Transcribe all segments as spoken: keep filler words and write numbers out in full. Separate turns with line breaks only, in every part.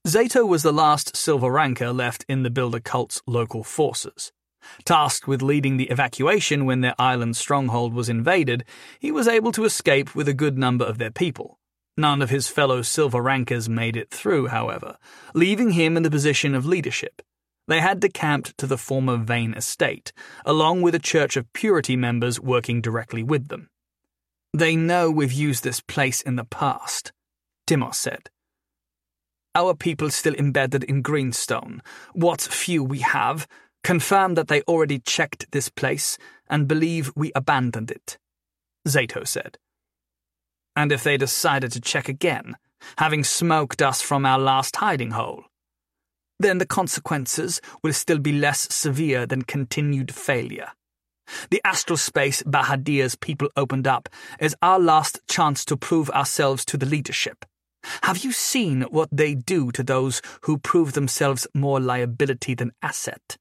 Zato was the last Silver Ranker left in the Builder cult's local forces. Tasked with leading the evacuation when their island stronghold was invaded, he was able to escape with a good number of their people. None of his fellow Silver Rankers made it through, however, leaving him in the position of leadership. They had decamped to the former Vane estate, along with a Church of Purity members working directly with them. "They know we've used this place in the past," Timos said. "Our people still embedded in Greenstone, what few we have, confirm that they already checked this place and believe we abandoned it," Zato said. "And if they decided to check again, having smoked us from our last hiding hole, then the consequences will still be less severe than continued failure. The astral space Bahadier's people opened up is our last chance to prove ourselves to the leadership. Have you seen what they do to those who prove themselves more liability than asset?"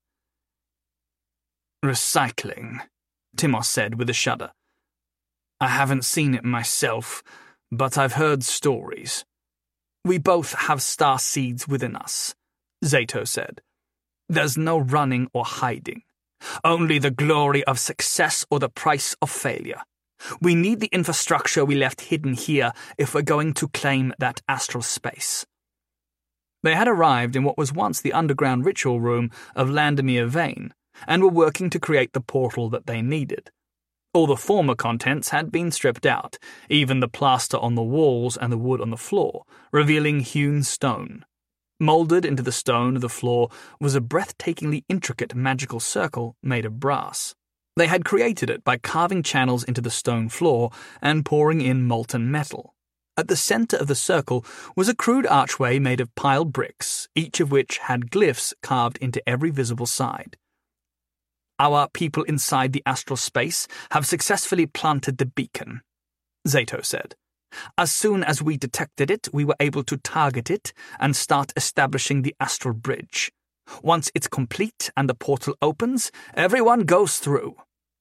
"Recycling," Timos said with a shudder. "I haven't seen it myself, but I've heard stories." "We both have star seeds within us," Zato said. "There's no running or hiding. Only the glory of success or the price of failure. We need the infrastructure we left hidden here if we're going to claim that astral space." They had arrived in what was once the underground ritual room of Landemir Vane, and were working to create the portal that they needed. All the former contents had been stripped out, even the plaster on the walls and the wood on the floor, revealing hewn stone. Moulded into the stone of the floor was a breathtakingly intricate magical circle made of brass. They had created it by carving channels into the stone floor and pouring in molten metal. At the center of the circle was a crude archway made of piled bricks, each of which had glyphs carved into every visible side. "Our people inside the astral space have successfully planted the beacon," Zato said. "As soon as we detected it, we were able to target it and start establishing the astral bridge. Once it's complete and the portal opens, everyone goes through."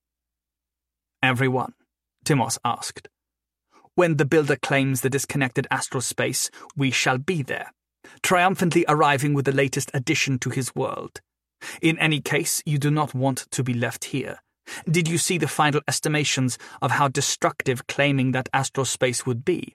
"Everyone?" Timos asked. "When the Builder claims the disconnected astral space, we shall be there, triumphantly arriving with the latest addition to his world. In any case, you do not want to be left here. Did you see the final estimations of how destructive claiming that astral space would be?"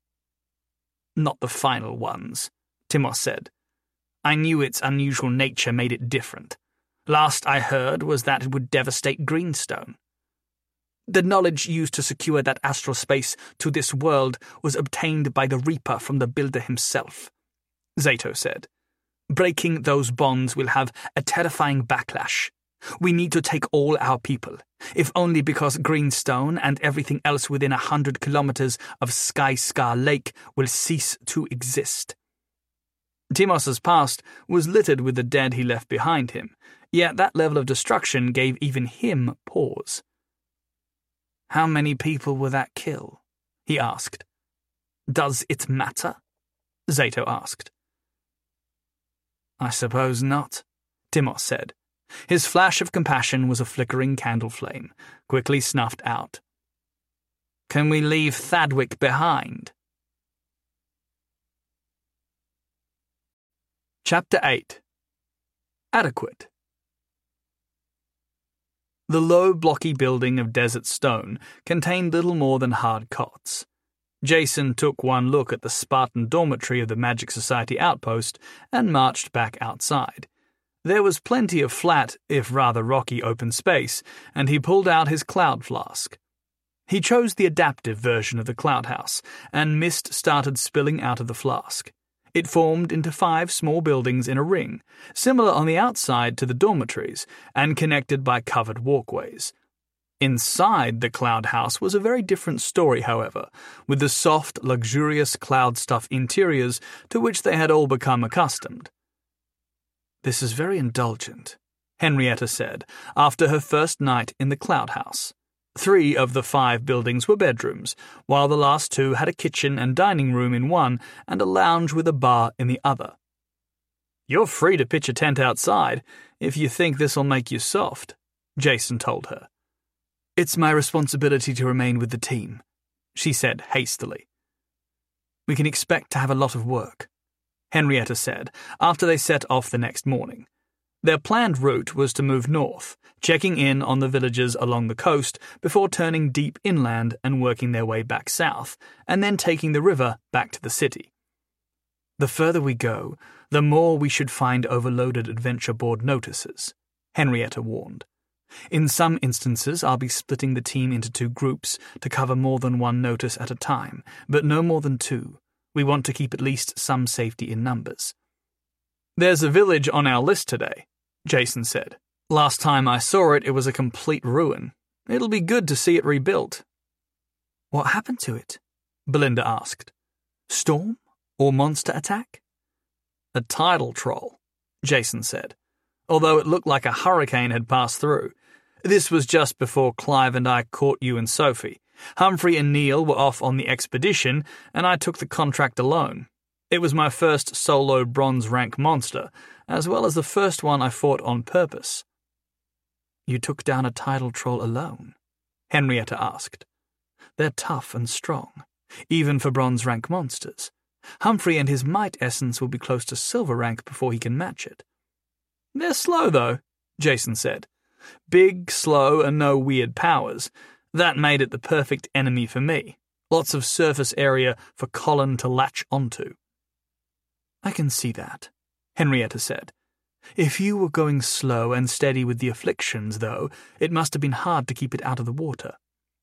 "Not the final ones," Timos said. "I knew its unusual nature made it different. Last I heard was that it would devastate Greenstone. The knowledge used to secure that astral space to this world was obtained by the Reaper from the Builder himself," Zato said. "Breaking those bonds will have a terrifying backlash. We need to take all our people, if only because Greenstone and everything else within a hundred kilometers of Sky Scar Lake will cease to exist." Timos's past was littered with the dead he left behind him, yet that level of destruction gave even him pause. "How many people will that kill?" he asked. "Does it matter?" Zato asked. "I suppose not," Timos said. His flash of compassion was a flickering candle flame, quickly snuffed out. "Can we leave Thadwick behind?" Chapter eight. Adequate. The low, blocky building of desert stone contained little more than hard cots. Jason took one look at the Spartan dormitory of the Magic Society outpost and marched back outside. There was plenty of flat, if rather rocky, open space, and he pulled out his cloud flask. He chose the adaptive version of the cloud house, and mist started spilling out of the flask. It formed into five small buildings in a ring, similar on the outside to the dormitories, and connected by covered walkways. Inside the cloud house was a very different story, however, with the soft, luxurious cloud stuff interiors to which they had all become accustomed. "This is very indulgent," Henrietta said, after her first night in the cloud house. Three of the five buildings were bedrooms, while the last two had a kitchen and dining room in one and a lounge with a bar in the other. "You're free to pitch a tent outside if you think this'll make you soft," Jason told her. "It's my responsibility to remain with the team," she said hastily. "We can expect to have a lot of work." Henrietta said, after they set off the next morning. Their planned route was to move north, checking in on the villages along the coast before turning deep inland and working their way back south, and then taking the river back to the city. The further we go, the more we should find overloaded adventure board notices, Henrietta warned. In some instances, I'll be splitting the team into two groups to cover more than one notice at a time, but no more than two. We want to keep at least some safety in numbers. There's a village on our list today, Jason said. Last time I saw it, it was a complete ruin. It'll be good to see it rebuilt. What happened to it? Belinda asked. Storm or monster attack? A tidal troll, Jason said, although it looked like a hurricane had passed through. This was just before Clive and I caught you and Sophie. Humphrey and Neil were off on the expedition, and I took the contract alone. It was my first solo bronze rank monster, as well as the first one I fought on purpose. You took down a tidal troll alone? Henrietta asked. They're tough and strong, even for bronze rank monsters. Humphrey and his might essence will be close to silver rank before he can match it. They're slow, though, Jason said. Big, slow, and no weird powers. That made it the perfect enemy for me. Lots of surface area for Colin to latch onto. I can see that, Henrietta said. If you were going slow and steady with the afflictions, though, it must have been hard to keep it out of the water.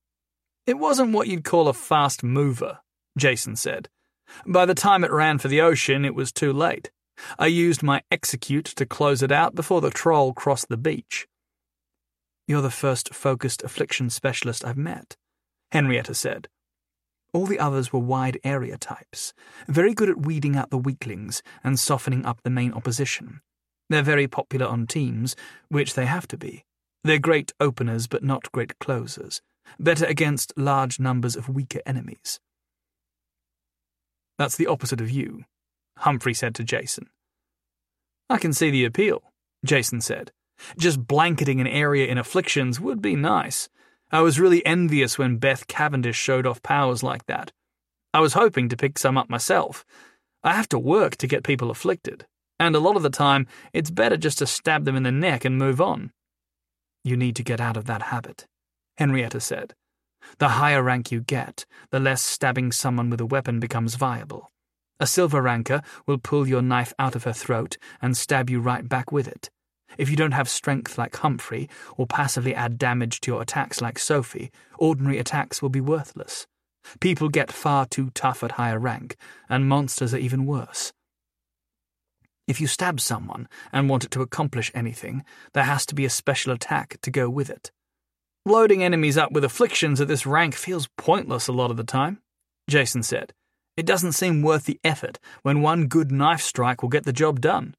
It wasn't what you'd call a fast mover, Jason said. By the time it ran for the ocean, it was too late. I used my execute to close it out before the troll crossed the beach. You're the first focused affliction specialist I've met, Henrietta said. All the others were wide area types, very good at weeding out the weaklings and softening up the main opposition. They're very popular on teams, which they have to be. They're great openers but not great closers, better against large numbers of weaker enemies. That's the opposite of you, Humphrey said to Jason. I can see the appeal, Jason said. Just blanketing an area in afflictions would be nice. I was really envious when Beth Cavendish showed off powers like that. I was hoping to pick some up myself. I have to work to get people afflicted, and a lot of the time it's better just to stab them in the neck and move on. You need to get out of that habit, Henrietta said. The higher rank you get, the less stabbing someone with a weapon becomes viable. A silver ranker will pull your knife out of her throat and stab you right back with it. If you don't have strength like Humphrey, or passively add damage to your attacks like Sophie, ordinary attacks will be worthless. People get far too tough at higher rank, and monsters are even worse. If you stab someone and want it to accomplish anything, there has to be a special attack to go with it. Loading enemies up with afflictions at this rank feels pointless a lot of the time, Jason said. It doesn't seem worth the effort when one good knife strike will get the job done.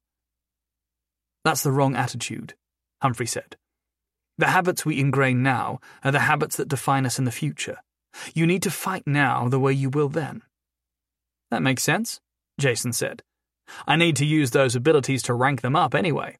That's the wrong attitude, Humphrey said. The habits we ingrain now are the habits that define us in the future. You need to fight now the way you will then. That makes sense, Jason said. I need to use those abilities to rank them up anyway.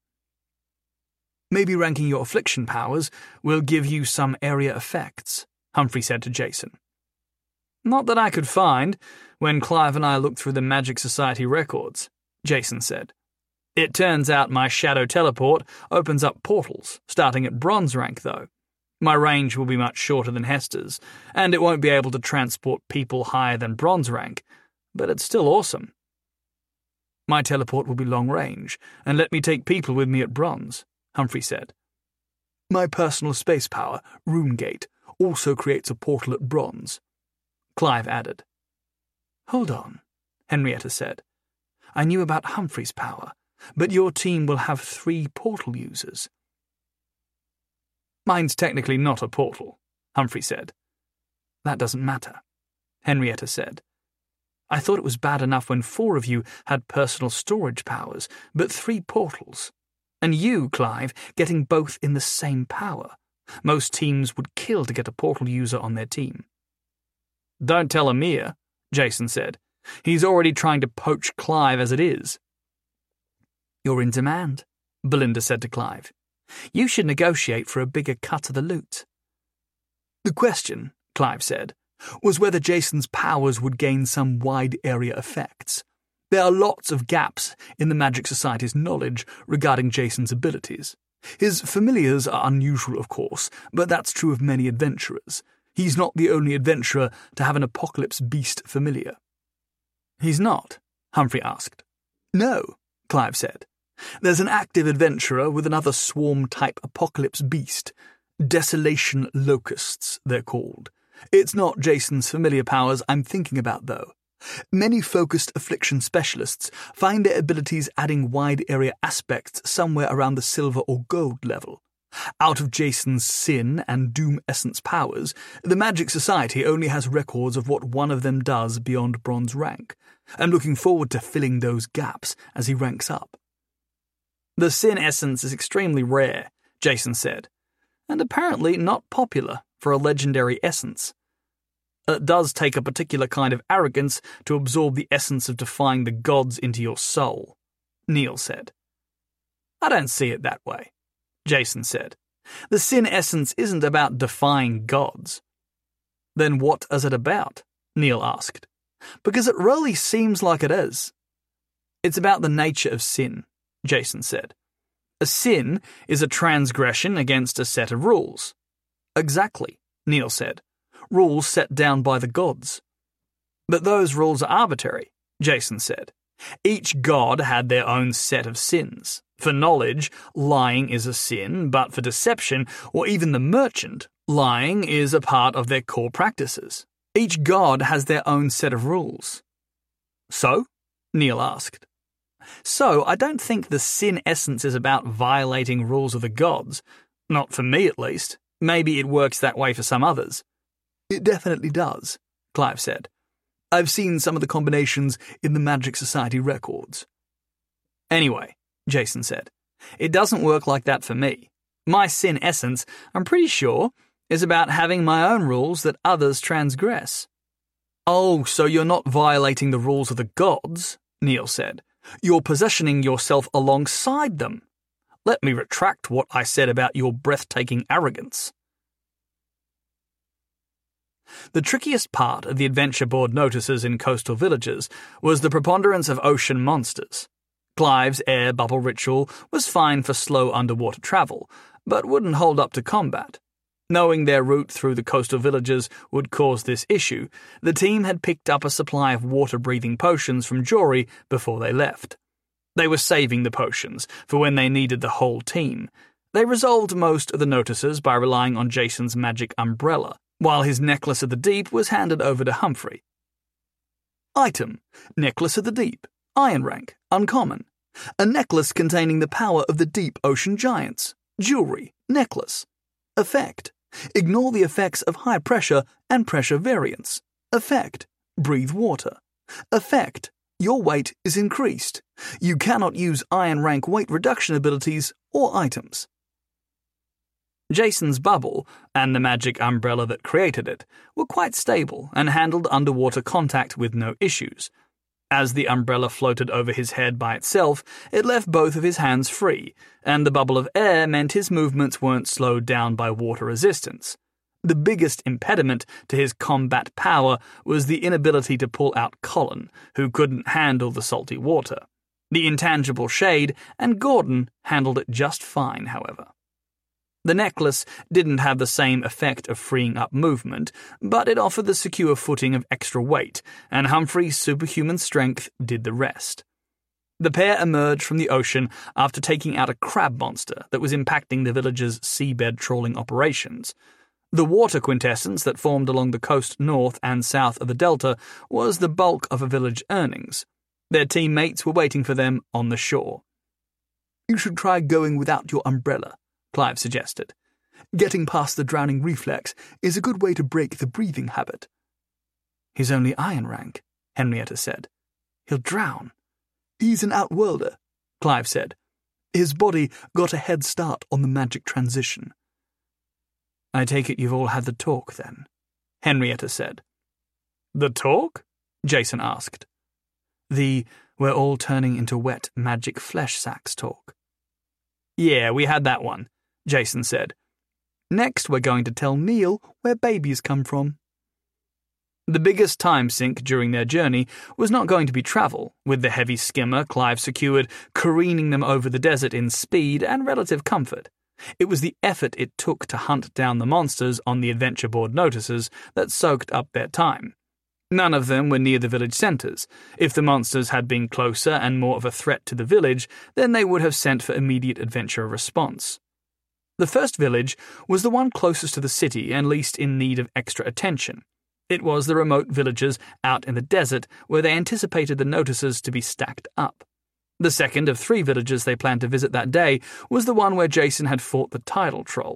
Maybe ranking your affliction powers will give you some area effects, Humphrey said to Jason. Not that I could find when Clive and I looked through the Magic Society records, Jason said. It turns out my shadow teleport opens up portals, starting at bronze rank, though. My range will be much shorter than Hester's, and it won't be able to transport people higher than bronze rank, but it's still awesome. My teleport will be long range, and let me take people with me at bronze, Humphrey said. My personal space power, Runegate, also creates a portal at bronze, Clive added. Hold on, Henrietta said. I knew about Humphrey's power, but your team will have three portal users. Mine's technically not a portal, Humphrey said. That doesn't matter, Henrietta said. I thought it was bad enough when four of you had personal storage powers, but three portals. And you, Clive, getting both in the same power. Most teams would kill to get a portal user on their team. Don't tell Amir, Jason said. He's already trying to poach Clive as it is. You're in demand, Belinda said to Clive. You should negotiate for a bigger cut of the loot. The question, Clive said, was whether Jason's powers would gain some wide area effects. There are lots of gaps in the Magic Society's knowledge regarding Jason's abilities. His familiars are unusual, of course, but that's true of many adventurers. He's not the only adventurer to have an Apocalypse Beast familiar. He's not? Humphrey asked. No, Clive said. There's an active adventurer with another swarm-type Apocalypse Beast. Desolation Locusts, they're called. It's not Jason's familiar powers I'm thinking about, though. Many focused affliction specialists find their abilities adding wide-area aspects somewhere around the silver or gold level. Out of Jason's Sin and Doom Essence powers, the Magic Society only has records of what one of them does beyond bronze rank. I'm looking forward to filling those gaps as he ranks up. The Sin Essence is extremely rare, Jason said, and apparently not popular for a legendary essence. It does take a particular kind of arrogance to absorb the essence of defying the gods into your soul, Neil said. I don't see it that way, Jason said. The Sin Essence isn't about defying gods. Then what is it about? Neil asked. Because it really seems like it is. It's about the nature of sin, Jason said. A sin is a transgression against a set of rules. Exactly, Neil said. Rules set down by the gods. But those rules are arbitrary, Jason said. Each god had their own set of sins. For knowledge, lying is a sin, but for deception, or even the merchant, lying is a part of their core practices. Each god has their own set of rules. So? Neil asked. So, I don't think the Sin Essence is about violating rules of the gods. Not for me, at least. Maybe it works that way for some others. It definitely does, Clive said. I've seen some of the combinations in the Magic Society records. Anyway, Jason said, it doesn't work like that for me. My Sin Essence, I'm pretty sure, is about having my own rules that others transgress. Oh, so you're not violating the rules of the gods, Neil said. You're positioning yourself alongside them. Let me retract what I said about your breathtaking arrogance. The trickiest part of the adventure board notices in coastal villages was the preponderance of ocean monsters. Clive's air bubble ritual was fine for slow underwater travel, but wouldn't hold up to combat. Knowing their route through the coastal villages would cause this issue, the team had picked up a supply of water-breathing potions from Jory before they left. They were saving the potions for when they needed the whole team. They resolved most of the notices by relying on Jason's magic umbrella, while his Necklace of the Deep was handed over to Humphrey. Item: Necklace of the Deep. Iron rank. Uncommon. A necklace containing the power of the deep ocean giants. Jewelry. Necklace. Effect: Ignore the effects of high pressure and pressure variance. Effect: Breathe water. Effect: Your weight is increased. You cannot use iron rank weight reduction abilities or items. Jason's bubble, and the magic umbrella that created it, were quite stable and handled underwater contact with no issues. As the umbrella floated over his head by itself, it left both of his hands free, and the bubble of air meant his movements weren't slowed down by water resistance. The biggest impediment to his combat power was the inability to pull out Colin, who couldn't handle the salty water. The intangible Shade and Gordon handled it just fine, however. The necklace didn't have the same effect of freeing up movement, but it offered the secure footing of extra weight, and Humphrey's superhuman strength did the rest. The pair emerged from the ocean after taking out a crab monster that was impacting the village's seabed trawling operations. The water quintessence that formed along the coast north and south of the delta was the bulk of a village earnings. Their teammates were waiting for them on the shore. "You should try going without your umbrella," Clive suggested. "Getting past the drowning reflex is a good way to break the breathing habit." "He's only iron rank," Henrietta said. "He'll drown." "He's an outworlder," Clive said. "His body got a head start on the magic transition." "I take it you've all had the talk, then," Henrietta said. "The talk?" Jason asked. The "we're all turning into wet magic flesh sacks" talk. "Yeah, we had that one," Jason said. "Next we're going to tell Neil where babies come from." The biggest time sink during their journey was not going to be travel, with the heavy skimmer Clive secured careening them over the desert in speed and relative comfort. It was the effort it took to hunt down the monsters on the adventure board notices that soaked up their time. None of them were near the village centres. If the monsters had been closer and more of a threat to the village, then they would have sent for immediate adventure response. The first village was the one closest to the city and least in need of extra attention. It was the remote villages out in the desert where they anticipated the notices to be stacked up. The second of three villages they planned to visit that day was the one where Jason had fought the tidal troll.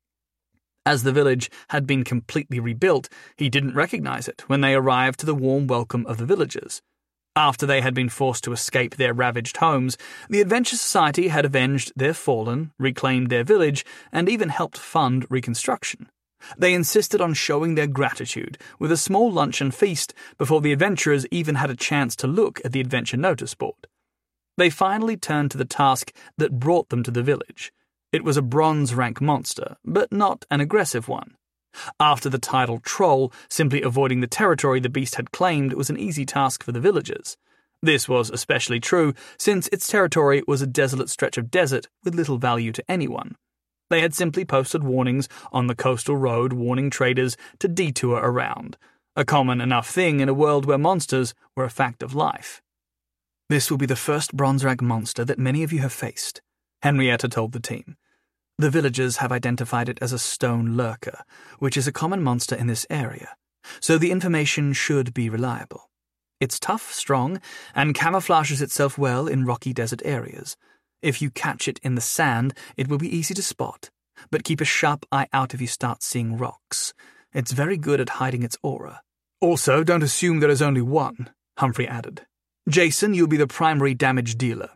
As the village had been completely rebuilt, he didn't recognize it when they arrived to the warm welcome of the villagers. After they had been forced to escape their ravaged homes, the Adventure Society had avenged their fallen, reclaimed their village, and even helped fund reconstruction. They insisted on showing their gratitude with a small luncheon feast before the adventurers even had a chance to look at the adventure notice board. They finally turned to the task that brought them to the village. It was a bronze rank monster, but not an aggressive one. After the tidal troll, simply avoiding the territory the beast had claimed was an easy task for the villagers. This was especially true since its territory was a desolate stretch of desert with little value to anyone. They had simply posted warnings on the coastal road warning traders to detour around, a common enough thing in a world where monsters were a fact of life. "This will be the first bronze rank monster that many of you have faced," Henrietta told the team. "The villagers have identified it as a stone lurker, which is a common monster in this area, so the information should be reliable. It's tough, strong, and camouflages itself well in rocky desert areas. If you catch it in the sand, it will be easy to spot, but keep a sharp eye out if you start seeing rocks. It's very good at hiding its aura. Also, don't assume there is only one," Humphrey added. "Jason, you'll be the primary damage dealer."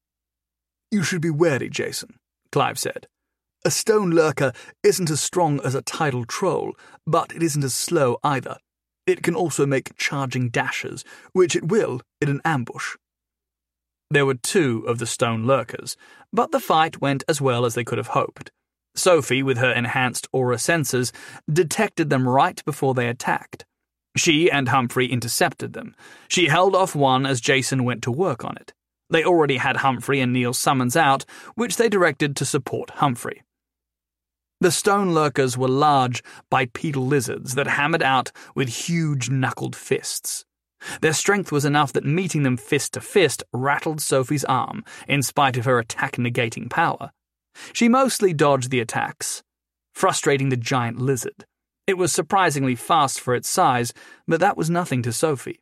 "You should be wary, Jason," Clive said. "A stone lurker isn't as strong as a tidal troll, but it isn't as slow either. It can also make charging dashes, which it will in an ambush." There were two of the stone lurkers, but the fight went as well as they could have hoped. Sophie, with her enhanced aura sensors, detected them right before they attacked. She and Humphrey intercepted them. She held off one as Jason went to work on it. They already had Humphrey and Neil's summons out, which they directed to support Humphrey. The stone lurkers were large, bipedal lizards that hammered out with huge knuckled fists. Their strength was enough that meeting them fist to fist rattled Sophie's arm, in spite of her attack-negating power. She mostly dodged the attacks, frustrating the giant lizard. It was surprisingly fast for its size, but that was nothing to Sophie.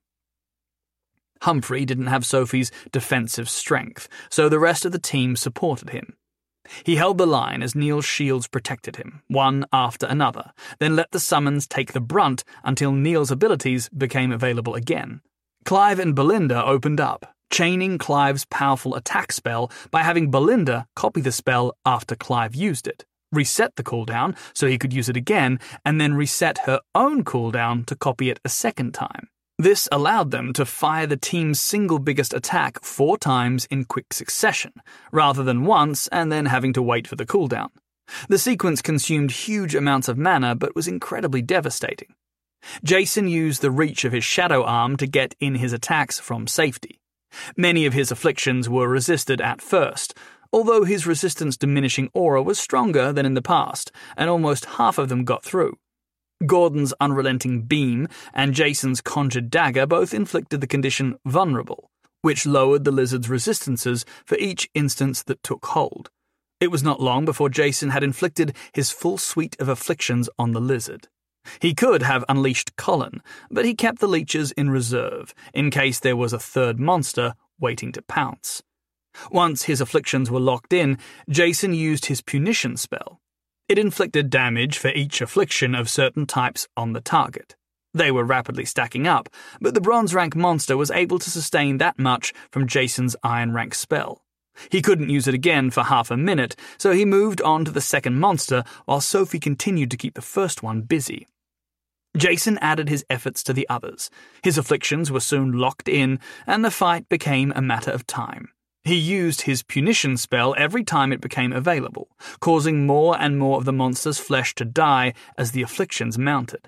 Humphrey didn't have Sophie's defensive strength, so the rest of the team supported him. He held the line as Neil's shields protected him, one after another, then let the summons take the brunt until Neil's abilities became available again. Clive and Belinda opened up, chaining Clive's powerful attack spell by having Belinda copy the spell after Clive used it, reset the cooldown so he could use it again, and then reset her own cooldown to copy it a second time. This allowed them to fire the team's single biggest attack four times in quick succession, rather than once and then having to wait for the cooldown. The sequence consumed huge amounts of mana but was incredibly devastating. Jason used the reach of his shadow arm to get in his attacks from safety. Many of his afflictions were resisted at first, although his resistance-diminishing aura was stronger than in the past, and almost half of them got through. Gordon's unrelenting beam and Jason's conjured dagger both inflicted the condition vulnerable, which lowered the lizard's resistances for each instance that took hold. It was not long before Jason had inflicted his full suite of afflictions on the lizard. He could have unleashed Colin, but he kept the leeches in reserve, in case there was a third monster waiting to pounce. Once his afflictions were locked in, Jason used his punition spell. It inflicted damage for each affliction of certain types on the target. They were rapidly stacking up, but the bronze rank monster was able to sustain that much from Jason's iron rank spell. He couldn't use it again for half a minute, so he moved on to the second monster while Sophie continued to keep the first one busy. Jason added his efforts to the others. His afflictions were soon locked in, and the fight became a matter of time. He used his punition spell every time it became available, causing more and more of the monster's flesh to die as the afflictions mounted.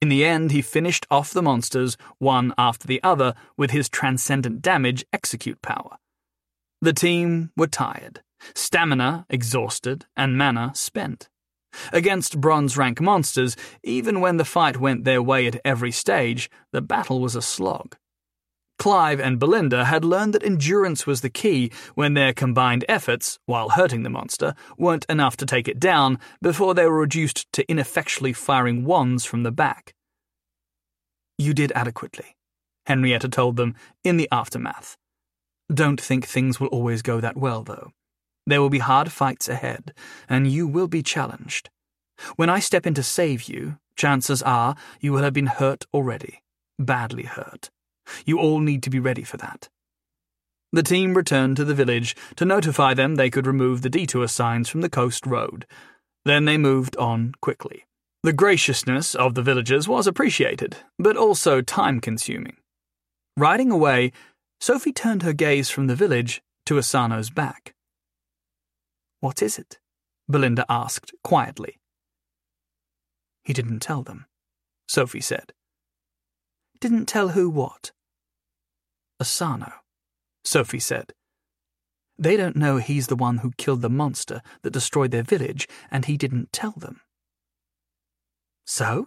In the end, he finished off the monsters, one after the other, with his transcendent damage execute power. The team were tired, stamina exhausted, and mana spent. Against bronze rank monsters, even when the fight went their way at every stage, the battle was a slog. Clive and Belinda had learned that endurance was the key when their combined efforts, while hurting the monster, weren't enough to take it down before they were reduced to ineffectually firing wands from the back. "You did adequately," Henrietta told them in the aftermath. "Don't think things will always go that well, though. There will be hard fights ahead, and you will be challenged. When I step in to save you, chances are you will have been hurt already, badly hurt. You all need to be ready for that." The team returned to the village to notify them they could remove the detour signs from the coast road. Then they moved on quickly. The graciousness of the villagers was appreciated, but also time-consuming. Riding away, Sophie turned her gaze from the village to Asano's back. "What is it?" Belinda asked quietly. "He didn't tell them," Sophie said. "Didn't tell who what?" "Asano," Sophie said. "They don't know he's the one who killed the monster that destroyed their village, and he didn't tell them." "So?"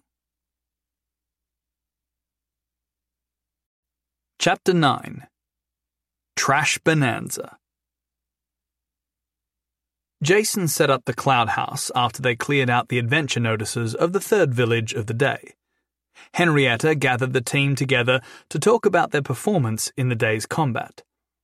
Chapter nine. Trash Bonanza. Jason set up the Cloud House after they cleared out the adventure notices of the third village of the day. Henrietta gathered the team together to talk about their performance in the day's combat.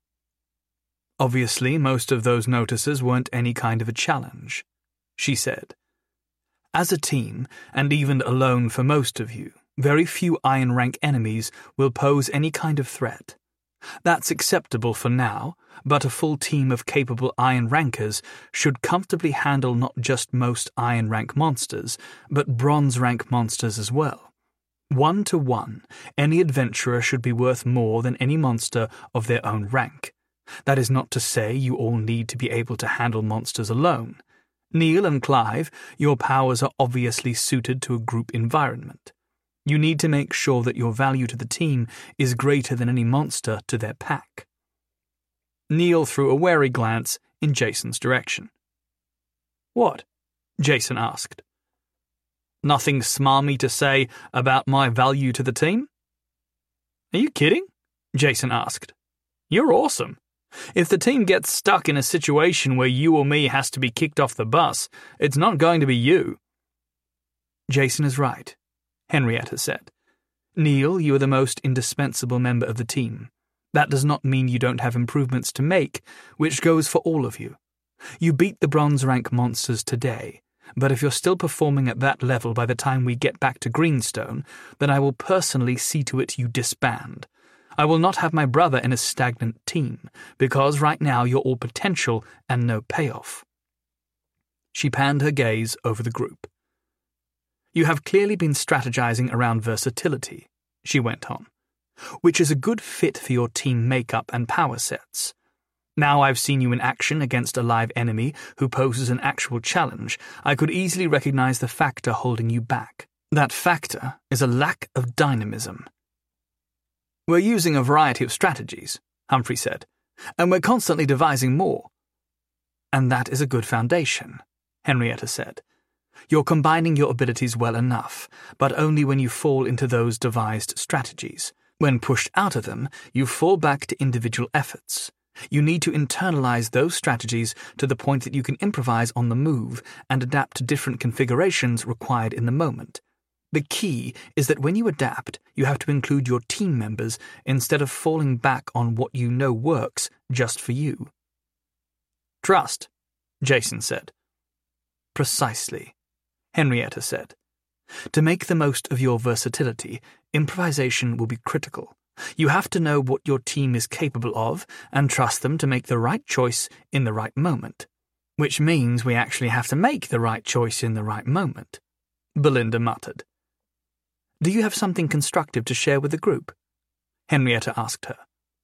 "Obviously, most of those notices weren't any kind of a challenge," she said. "As a team, and even alone for most of you, very few Iron Rank enemies will pose any kind of threat. That's acceptable for now, but a full team of capable Iron Rankers should comfortably handle not just most Iron Rank monsters, but Bronze Rank monsters as well. One to one, any adventurer should be worth more than any monster of their own rank. That is not to say you all need to be able to handle monsters alone. Neil and Clive, your powers are obviously suited to a group environment. You need to make sure that your value to the team is greater than any monster to their pack." Neil threw a wary glance in Jason's direction. "What?" Jason asked. "Nothing smarmy to say about my value to the team?" "Are you kidding?" Jason asked. "You're awesome. If the team gets stuck in a situation where you or me has to be kicked off the bus, it's not going to be you." "Jason is right," Henrietta said. "Neil, you are the most indispensable member of the team. That does not mean you don't have improvements to make, which goes for all of you. You beat the Bronze Rank monsters today, but if you're still performing at that level by the time we get back to Greenstone, then I will personally see to it you disband. I will not have my brother in a stagnant team, because right now you're all potential and no payoff." She panned her gaze over the group. "You have clearly been strategizing around versatility," she went on, "which is a good fit for your team makeup and power sets. Now I've seen you in action against a live enemy who poses an actual challenge, I could easily recognize the factor holding you back. That factor is a lack of dynamism." "We're using a variety of strategies," Humphrey said, "and we're constantly devising more." "And that is a good foundation," Henrietta said. "You're combining your abilities well enough, but only when you fall into those devised strategies. When pushed out of them, you fall back to individual efforts. You need to internalize those strategies to the point that you can improvise on the move and adapt to different configurations required in the moment. The key is that when you adapt, you have to include your team members instead of falling back on what you know works just for you." "Trust," Jason said. "Precisely," Henrietta said. "To make the most of your versatility, improvisation will be critical. You have to know what your team is capable of and trust them to make the right choice in the right moment. Which means we actually have to make the right choice in the right moment," Belinda muttered. "Do you have something constructive to share with the group?" Henrietta asked her.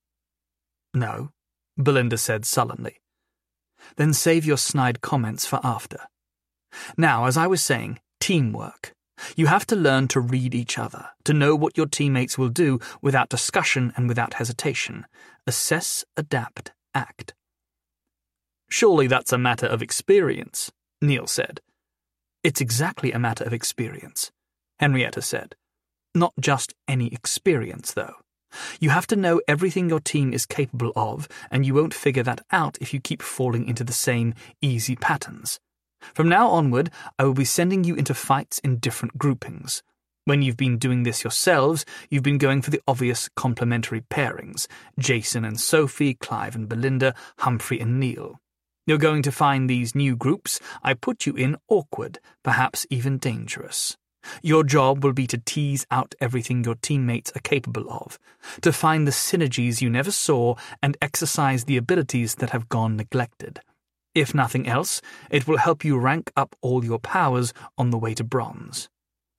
"No," Belinda said sullenly. "Then save your snide comments for after. Now, as I was saying, teamwork. You have to learn to read each other, to know what your teammates will do without discussion and without hesitation. Assess, adapt, act. Surely that's a matter of experience, Neil said. It's exactly a matter of experience, Henrietta said. Not just any experience, though. You have to know everything your team is capable of, and you won't figure that out if you keep falling into the same easy patterns. From now onward, I will be sending you into fights in different groupings. When you've been doing this yourselves, you've been going for the obvious complementary pairings, Jason and Sophie, Clive and Belinda, Humphrey and Neil. You're going to find these new groups I put you in awkward, perhaps even dangerous. Your job will be to tease out everything your teammates are capable of, to find the synergies you never saw and exercise the abilities that have gone neglected. If nothing else, it will help you rank up all your powers on the way to bronze.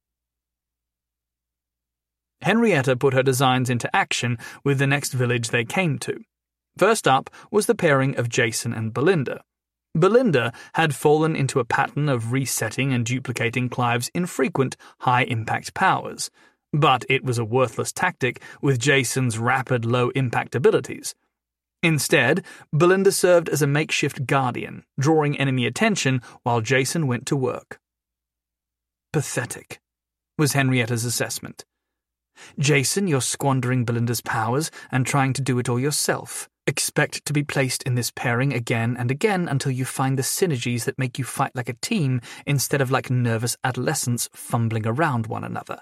Henrietta put her designs into action with the next village they came to. First up was the pairing of Jason and Belinda. Belinda had fallen into a pattern of resetting and duplicating Clive's infrequent high-impact powers, but it was a worthless tactic with Jason's rapid low-impact abilities. Instead, Belinda served as a makeshift guardian, drawing enemy attention while Jason went to work. Pathetic, was Henrietta's assessment. Jason, you're squandering Belinda's powers and trying to do it all yourself. Expect to be placed in this pairing again and again until you find the synergies that make you fight like a team instead of like nervous adolescents fumbling around one another.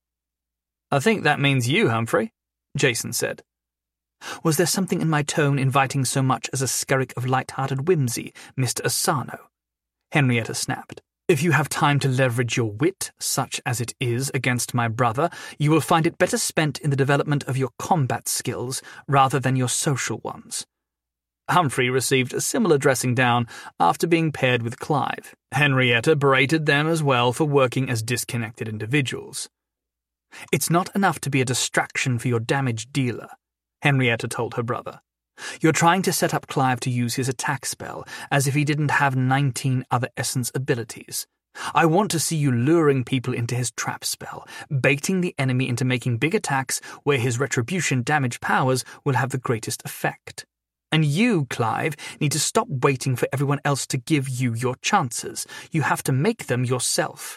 I think that means you, Humphrey, Jason said. Was there something in my tone inviting so much as a skerrick of light-hearted whimsy, Mister Asano? Henrietta snapped. If you have time to leverage your wit, such as it is, against my brother, you will find it better spent in the development of your combat skills rather than your social ones. Humphrey received a similar dressing down after being paired with Clive. Henrietta berated them as well for working as disconnected individuals. It's not enough to be a distraction for your damage dealer, Henrietta told her brother. You're trying to set up Clive to use his attack spell, as if he didn't have nineteen other essence abilities. I want to see you luring people into his trap spell, baiting the enemy into making big attacks where his retribution damage powers will have the greatest effect. And you, Clive, need to stop waiting for everyone else to give you your chances. You have to make them yourself.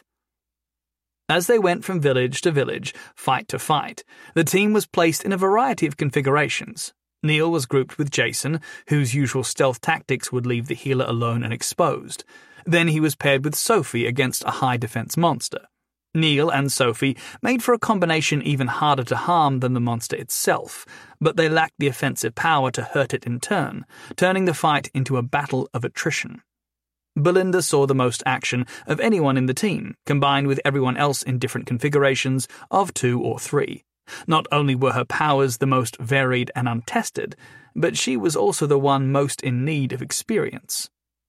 As they went from village to village, fight to fight, the team was placed in a variety of configurations. Neil was grouped with Jason, whose usual stealth tactics would leave the healer alone and exposed. Then he was paired with Sophie against a high-defense monster. Neil and Sophie made for a combination even harder to harm than the monster itself, but they lacked the offensive power to hurt it in turn, turning the fight into a battle of attrition. Belinda saw the most action of anyone in the team, combined with everyone else in different configurations of two or three. Not only were her powers the most varied and untested, but she was also the one most in need of experience.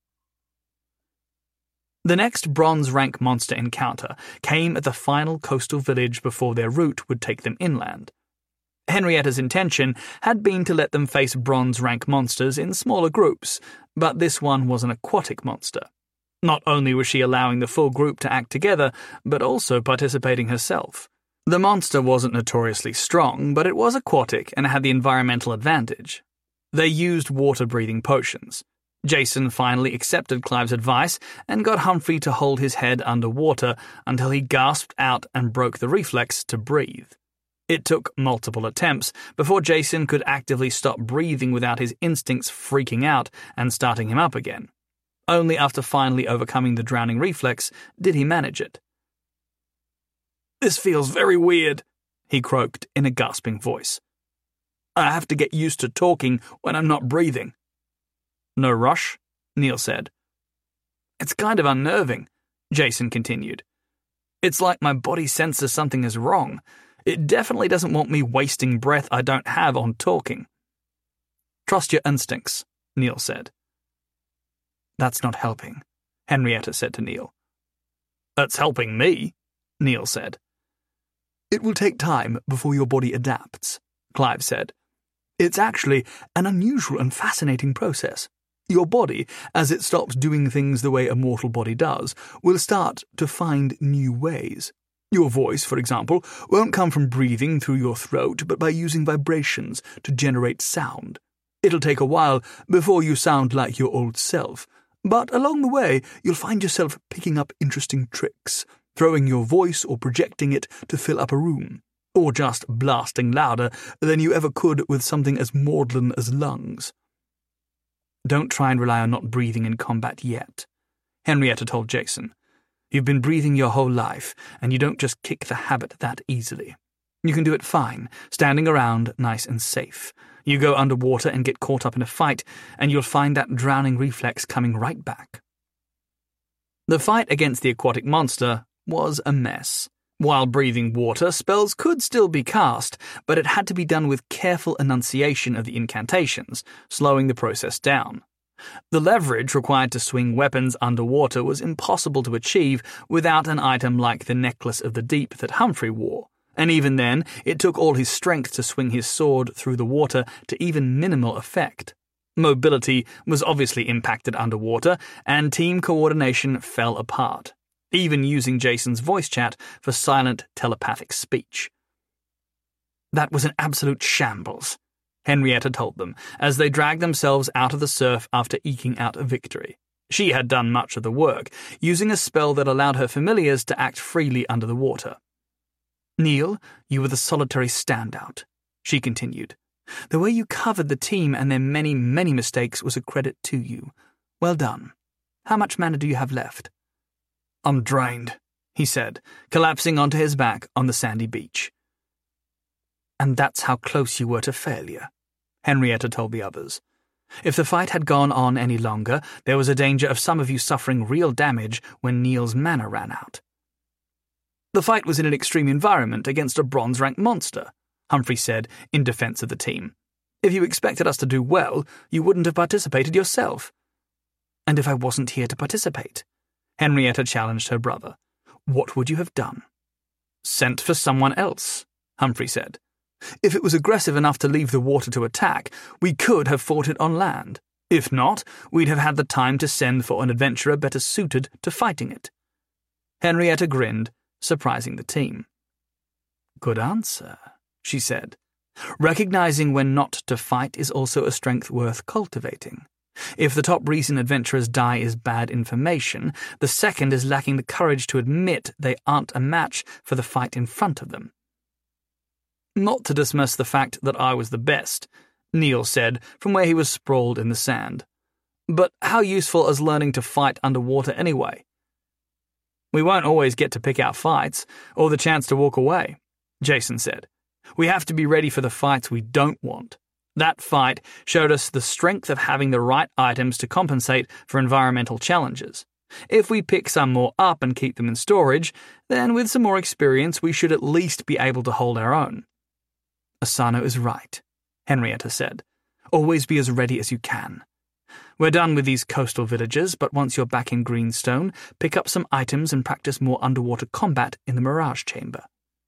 The next bronze rank monster encounter came at the final coastal village before their route would take them inland. Henrietta's intention had been to let them face bronze rank monsters in smaller groups, but this one was an aquatic monster. Not only was she allowing the full group to act together, but also participating herself. The monster wasn't notoriously strong, but it was aquatic and had the environmental advantage. They used water-breathing potions. Jason finally accepted Clive's advice and got Humphrey to hold his head underwater until he gasped out and broke the reflex to breathe. It took multiple attempts before Jason could actively stop breathing without his instincts freaking out and starting him up again. Only after finally overcoming the drowning reflex did he manage it. "This feels very weird," he croaked in a gasping voice. "I have to get used to talking when I'm not breathing." "No rush," Neil said. "It's kind of unnerving," Jason continued. "It's like my body senses something is wrong. It definitely doesn't want me wasting breath I don't have on talking." "Trust your instincts," Neil said. "That's not helping," Henrietta said to Neil. "That's helping me," Neil said. "It will take time before your body adapts," Clive said. "It's actually an unusual and fascinating process. Your body, as it stops doing things the way a mortal body does, will start to find new ways. Your voice, for example, won't come from breathing through your throat, but by using vibrations to generate sound. It'll take a while before you sound like your old self, but along the way you'll find yourself picking up interesting tricks, throwing your voice or projecting it to fill up a room, or just blasting louder than you ever could with something as maudlin as lungs. Don't try and rely on not breathing in combat yet, Henrietta told Jason. You've been breathing your whole life, and you don't just kick the habit that easily. You can do it fine, standing around nice and safe. You go underwater and get caught up in a fight, and you'll find that drowning reflex coming right back. The fight against the aquatic monster was a mess. While breathing water, spells could still be cast, but it had to be done with careful enunciation of the incantations, slowing the process down. The leverage required to swing weapons underwater was impossible to achieve without an item like the Necklace of the Deep that Humphrey wore, and even then it took all his strength to swing his sword through the water to even minimal effect. Mobility was obviously impacted underwater, and team coordination fell apart, even using Jason's voice chat for silent telepathic speech. That was an absolute shambles, Henrietta told them, as they dragged themselves out of the surf after eking out a victory. She had done much of the work, using a spell that allowed her familiars to act freely under the water. Neil, you were the solitary standout, she continued. The way you covered the team and their many, many mistakes was a credit to you. Well done. How much mana do you have left? I'm drained, he said, collapsing onto his back on the sandy beach. And that's how close you were to failure, Henrietta told the others. If the fight had gone on any longer, there was a danger of some of you suffering real damage when Neil's mana ran out. The fight was in an extreme environment against a bronze-rank monster, Humphrey said in defense of the team. If you expected us to do well, you wouldn't have participated yourself. And if I wasn't here to participate? Henrietta challenged her brother. What would you have done? Sent for someone else, Humphrey said. If it was aggressive enough to leave the water to attack, we could have fought it on land. If not, we'd have had the time to send for an adventurer better suited to fighting it. Henrietta grinned, surprising the team. Good answer, she said. Recognizing when not to fight is also a strength worth cultivating. If the top reason adventurers die is bad information, the second is lacking the courage to admit they aren't a match for the fight in front of them. Not to dismiss the fact that I was the best, Neil said from where he was sprawled in the sand. But how useful is learning to fight underwater anyway? We won't always get to pick our fights, or the chance to walk away, Jason said. We have to be ready for the fights we don't want. That fight showed us the strength of having the right items to compensate for environmental challenges. If we pick some more up and keep them in storage, then with some more experience we should at least be able to hold our own. Asano is right, Henrietta said. Always be as ready as you can. We're done with these coastal villages, but once you're back in Greenstone, pick up some items and practice more underwater combat in the Mirage Chamber.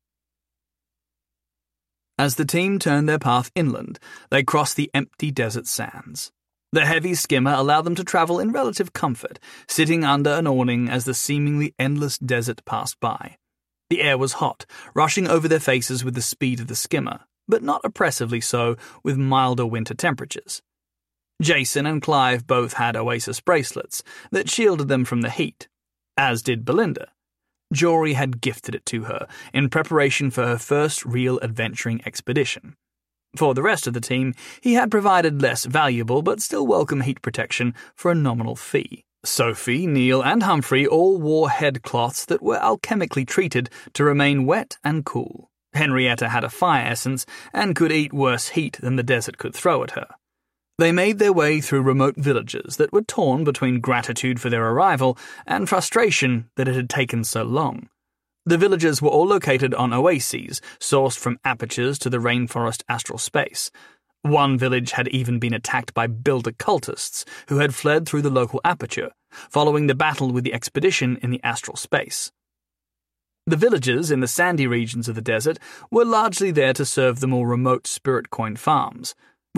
As the team turned their path inland, they crossed the empty desert sands. The heavy skimmer allowed them to travel in relative comfort, sitting under an awning as the seemingly endless desert passed by. The air was hot, rushing over their faces with the speed of the skimmer, but not oppressively so with milder winter temperatures. Jason and Clive both had Oasis bracelets that shielded them from the heat, as did Belinda. Jory had gifted it to her in preparation for her first real adventuring expedition. For the rest of the team, he had provided less valuable but still welcome heat protection for a nominal fee. Sophie, Neil, and Humphrey all wore headcloths that were alchemically treated to remain wet and cool. Henrietta had a fire essence and could eat worse heat than the desert could throw at her. They made their way through remote villages that were torn between gratitude for their arrival and frustration that it had taken so long. The villages were all located on oases, sourced from apertures to the rainforest astral space. One village had even been attacked by builder cultists who had fled through the local aperture, following the battle with the expedition in the astral space. The villages in the sandy regions of the desert were largely there to serve the more remote spirit coin farms.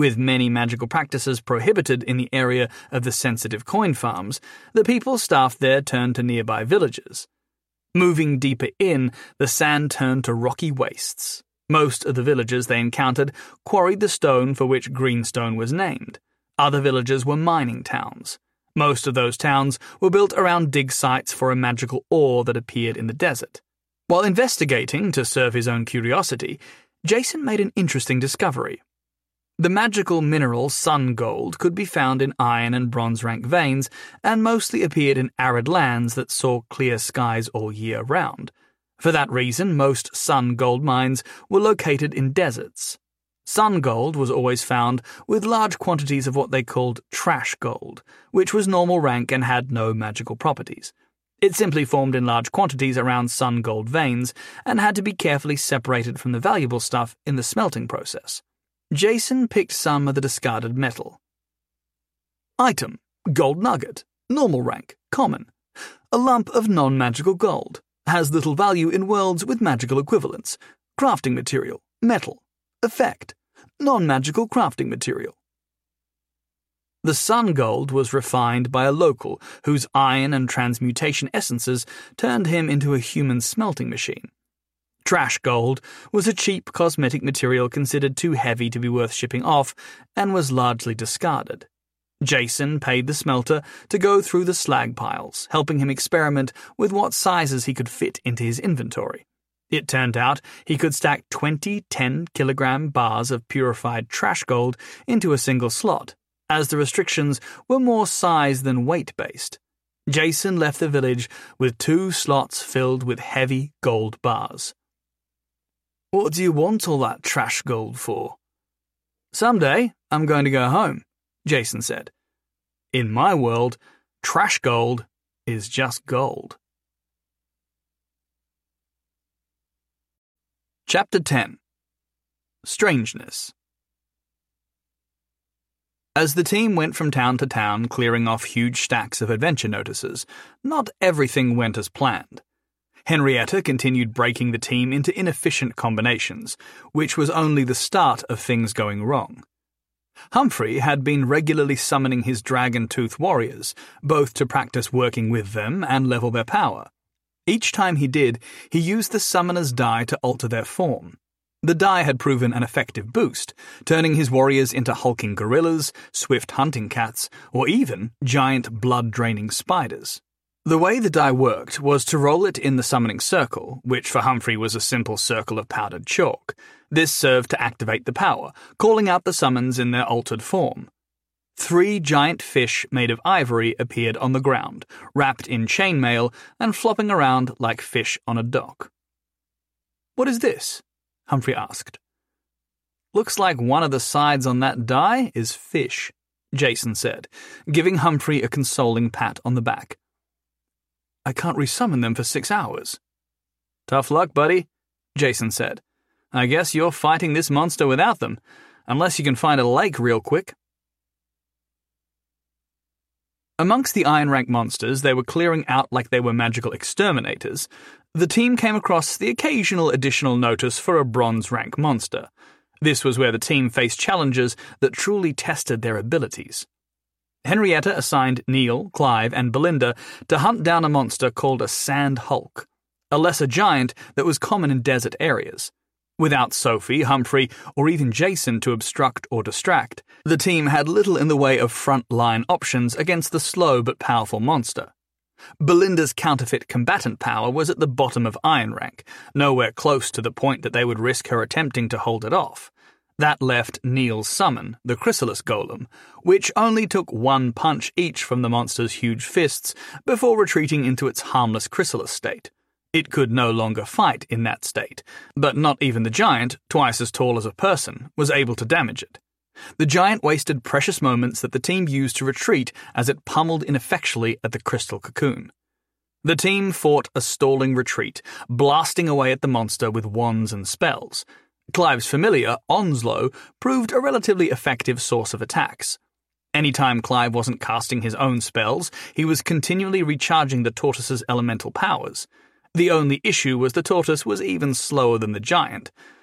With many magical practices prohibited in the area of the sensitive coin farms, the people staffed there turned to nearby villages. Moving deeper in, the sand turned to rocky wastes. Most of the villagers they encountered quarried the stone for which Greenstone was named. Other villages were mining towns. Most of those towns were built around dig sites for a magical ore that appeared in the desert. While investigating to serve his own curiosity, Jason made an interesting discovery. The magical mineral sun gold could be found in iron and bronze rank veins and mostly appeared in arid lands that saw clear skies all year round. For that reason, most sun gold mines were located in deserts. Sun gold was always found with large quantities of what they called trash gold, which was normal rank and had no magical properties. It simply formed in large quantities around sun gold veins and had to be carefully separated from the valuable stuff in the smelting process. Jason picked some of the discarded metal. Item: gold nugget, normal rank, common. A lump of non-magical gold. Has little value in worlds with magical equivalents. Crafting material, metal. Effect: non-magical crafting material. The sun gold was refined by a local whose iron and transmutation essences turned him into a human smelting machine. Trash gold was a cheap cosmetic material considered too heavy to be worth shipping off and was largely discarded. Jason paid the smelter to go through the slag piles, helping him experiment with what sizes he could fit into his inventory. It turned out he could stack twenty ten-kilogram bars of purified trash gold into a single slot, as the restrictions were more size than weight-based. Jason left the village with two slots filled with heavy gold bars. "What do you want all that trash gold for?" "Someday I'm going to go home," Jason said. "In my world, trash gold is just gold." Chapter ten. Strangeness. As the team went from town to town clearing off huge stacks of adventure notices, not everything went as planned. Henrietta continued breaking the team into inefficient combinations, which was only the start of things going wrong. Humphrey had been regularly summoning his dragon-tooth warriors, both to practice working with them and level their power. Each time he did, he used the summoner's die to alter their form. The die had proven an effective boost, turning his warriors into hulking gorillas, swift hunting cats, or even giant blood-draining spiders. The way the die worked was to roll it in the summoning circle, which for Humphrey was a simple circle of powdered chalk. This served to activate the power, calling out the summons in their altered form. Three giant fish made of ivory appeared on the ground, wrapped in chainmail and flopping around like fish on a dock. "What is this?" Humphrey asked. "Looks like one of the sides on that die is fish," Jason said, giving Humphrey a consoling pat on the back. "I can't resummon them for six hours." "Tough luck, buddy," Jason said. "I guess you're fighting this monster without them, unless you can find a lake real quick." Amongst the Iron Rank monsters they were clearing out like they were magical exterminators, the team came across the occasional additional notice for a Bronze Rank monster. This was where the team faced challenges that truly tested their abilities. Henrietta assigned Neil, Clive, and Belinda to hunt down a monster called a Sand Hulk, a lesser giant that was common in desert areas. Without Sophie, Humphrey, or even Jason to obstruct or distract, the team had little in the way of front-line options against the slow but powerful monster. Belinda's counterfeit combatant power was at the bottom of Iron Rank, nowhere close to the point that they would risk her attempting to hold it off. That left Neil's summon, the Chrysalis Golem, which only took one punch each from the monster's huge fists before retreating into its harmless chrysalis state. It could no longer fight in that state, but not even the giant, twice as tall as a person, was able to damage it. The giant wasted precious moments that the team used to retreat as it pummeled ineffectually at the crystal cocoon. The team fought a stalling retreat, blasting away at the monster with wands and spells. Clive's familiar, Onslow, proved a relatively effective source of attacks. Anytime Clive wasn't casting his own spells, he was continually recharging the tortoise's elemental powers. The only issue was the tortoise was even slower than the giant.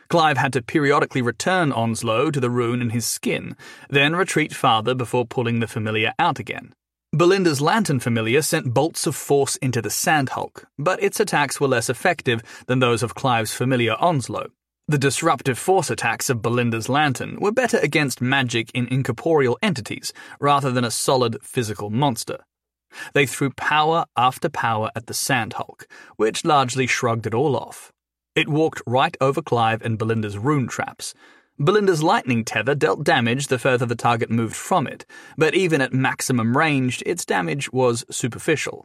Clive had to periodically return Onslow to the rune in his skin, then retreat farther before pulling the familiar out again. Belinda's lantern familiar sent bolts of force into the Sandhulk, but its attacks were less effective than those of Clive's familiar Onslow. The disruptive force attacks of Belinda's lantern were better against magic in incorporeal entities rather than a solid physical monster. They threw power after power at the Sandhulk, which largely shrugged it all off. It walked right over Clive and Belinda's rune traps. Belinda's lightning tether dealt damage the further the target moved from it, but even at maximum range, its damage was superficial.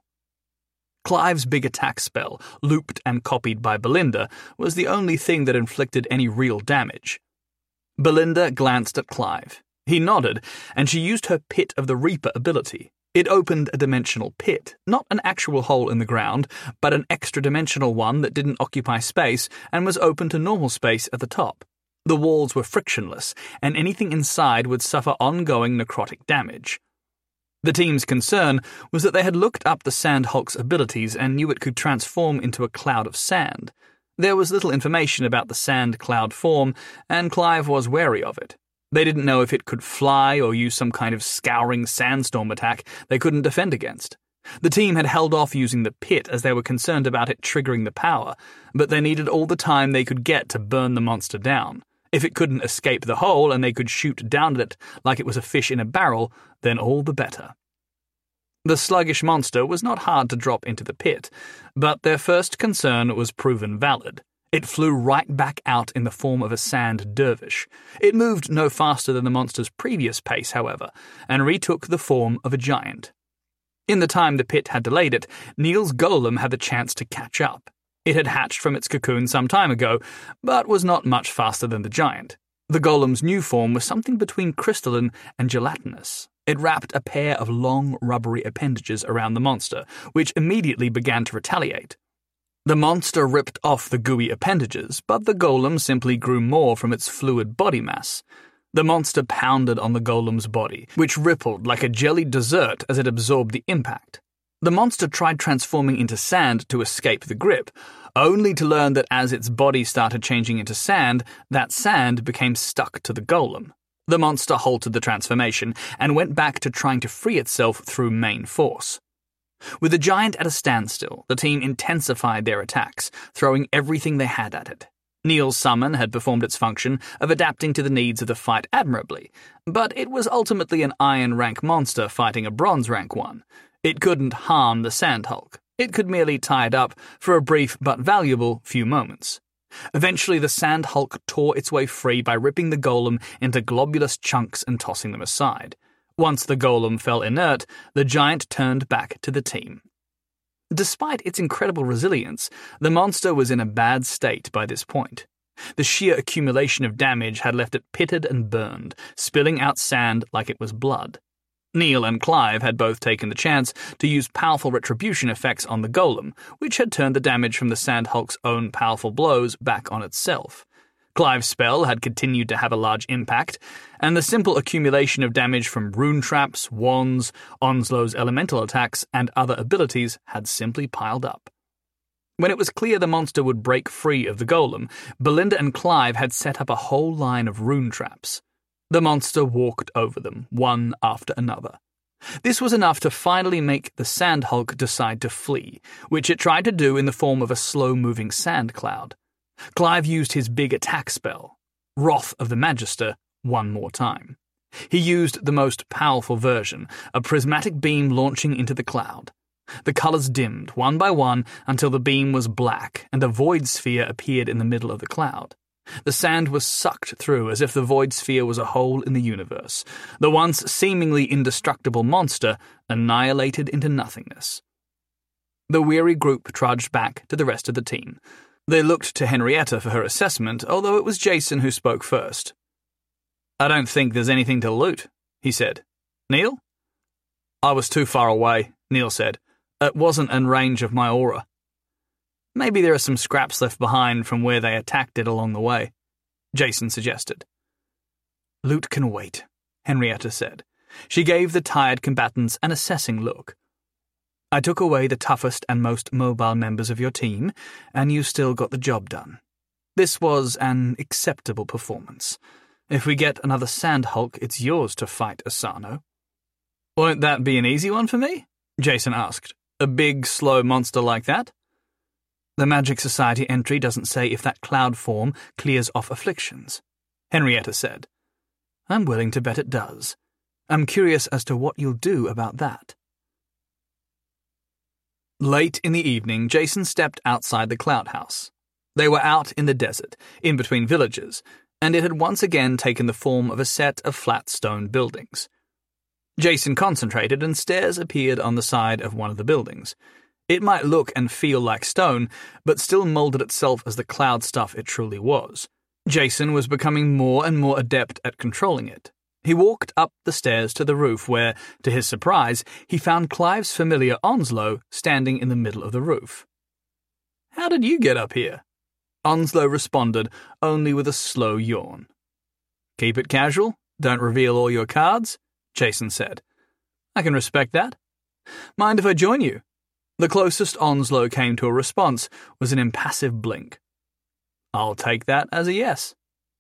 Clive's big attack spell, looped and copied by Belinda, was the only thing that inflicted any real damage. Belinda glanced at Clive. He nodded, and she used her Pit of the Reaper ability. It opened a dimensional pit, not an actual hole in the ground, but an extra-dimensional one that didn't occupy space and was open to normal space at the top. The walls were frictionless, and anything inside would suffer ongoing necrotic damage. The team's concern was that they had looked up the Sandhulk's abilities and knew it could transform into a cloud of sand. There was little information about the sand cloud form, and Clive was wary of it. They didn't know if it could fly or use some kind of scouring sandstorm attack they couldn't defend against. The team had held off using the pit as they were concerned about it triggering the power, but they needed all the time they could get to burn the monster down. If it couldn't escape the hole and they could shoot down at it like it was a fish in a barrel, then all the better. The sluggish monster was not hard to drop into the pit, but their first concern was proven valid. It flew right back out in the form of a sand dervish. It moved no faster than the monster's previous pace, however, and retook the form of a giant. In the time the pit had delayed it, Neil's golem had the chance to catch up. It had hatched from its cocoon some time ago, but was not much faster than the giant. The golem's new form was something between crystalline and gelatinous. It wrapped a pair of long, rubbery appendages around the monster, which immediately began to retaliate. The monster ripped off the gooey appendages, but the golem simply grew more from its fluid body mass. The monster pounded on the golem's body, which rippled like a jellied dessert as it absorbed the impact. The monster tried transforming into sand to escape the grip, only to learn that as its body started changing into sand, that sand became stuck to the golem. The monster halted the transformation and went back to trying to free itself through main force. With the giant at a standstill, the team intensified their attacks, throwing everything they had at it. Neil's summon had performed its function of adapting to the needs of the fight admirably, but it was ultimately an iron rank monster fighting a bronze rank one. It couldn't harm the Sandhulk. It could merely tie it up for a brief but valuable few moments. Eventually, the Sandhulk tore its way free by ripping the golem into globulous chunks and tossing them aside. Once the golem fell inert, the giant turned back to the team. Despite its incredible resilience, the monster was in a bad state by this point. The sheer accumulation of damage had left it pitted and burned, spilling out sand like it was blood. Neil and Clive had both taken the chance to use powerful retribution effects on the golem, which had turned the damage from the Sandhulk's own powerful blows back on itself. Clive's spell had continued to have a large impact, and the simple accumulation of damage from rune traps, wands, Onslow's elemental attacks, and other abilities had simply piled up. When it was clear the monster would break free of the golem, Belinda and Clive had set up a whole line of rune traps. The monster walked over them, one after another. This was enough to finally make the Sandhulk decide to flee, which it tried to do in the form of a slow-moving sand cloud. Clive used his big attack spell, Wrath of the Magister, one more time. He used the most powerful version, a prismatic beam launching into the cloud. The colours dimmed, one by one, until the beam was black and a void sphere appeared in the middle of the cloud. The sand was sucked through as if the void sphere was a hole in the universe. The once seemingly indestructible monster annihilated into nothingness. The weary group trudged back to the rest of the team. They looked to Henrietta for her assessment, although it was Jason who spoke first. "I don't think there's anything to loot," he said. "Neil?" "I was too far away," Neil said. "It wasn't in range of my aura." "Maybe there are some scraps left behind from where they attacked it along the way," Jason suggested. "Loot can wait," Henrietta said. She gave the tired combatants an assessing look. "I took away the toughest and most mobile members of your team, and you still got the job done. This was an acceptable performance. If we get another Sand Hulk, it's yours to fight, Asano. Won't that be an easy one for me? Jason asked. A big, slow monster like that? The Magic Society entry doesn't say if that cloud form clears off afflictions, Henrietta said. I'm willing to bet it does. I'm curious as to what you'll do about that. Late in the evening, Jason stepped outside the cloud house. They were out in the desert, in between villages, and it had once again taken the form of a set of flat stone buildings. Jason concentrated, and stairs appeared on the side of one of the buildings. It might look and feel like stone, but still molded itself as the cloud stuff it truly was. Jason was becoming more and more adept at controlling it. He walked up the stairs to the roof where, to his surprise, he found Clive's familiar Onslow standing in the middle of the roof. How did you get up here? Onslow responded, only with a slow yawn. Keep it casual, don't reveal all your cards, Jason said. I can respect that. Mind if I join you? The closest Onslow came to a response was an impassive blink. I'll take that as a yes.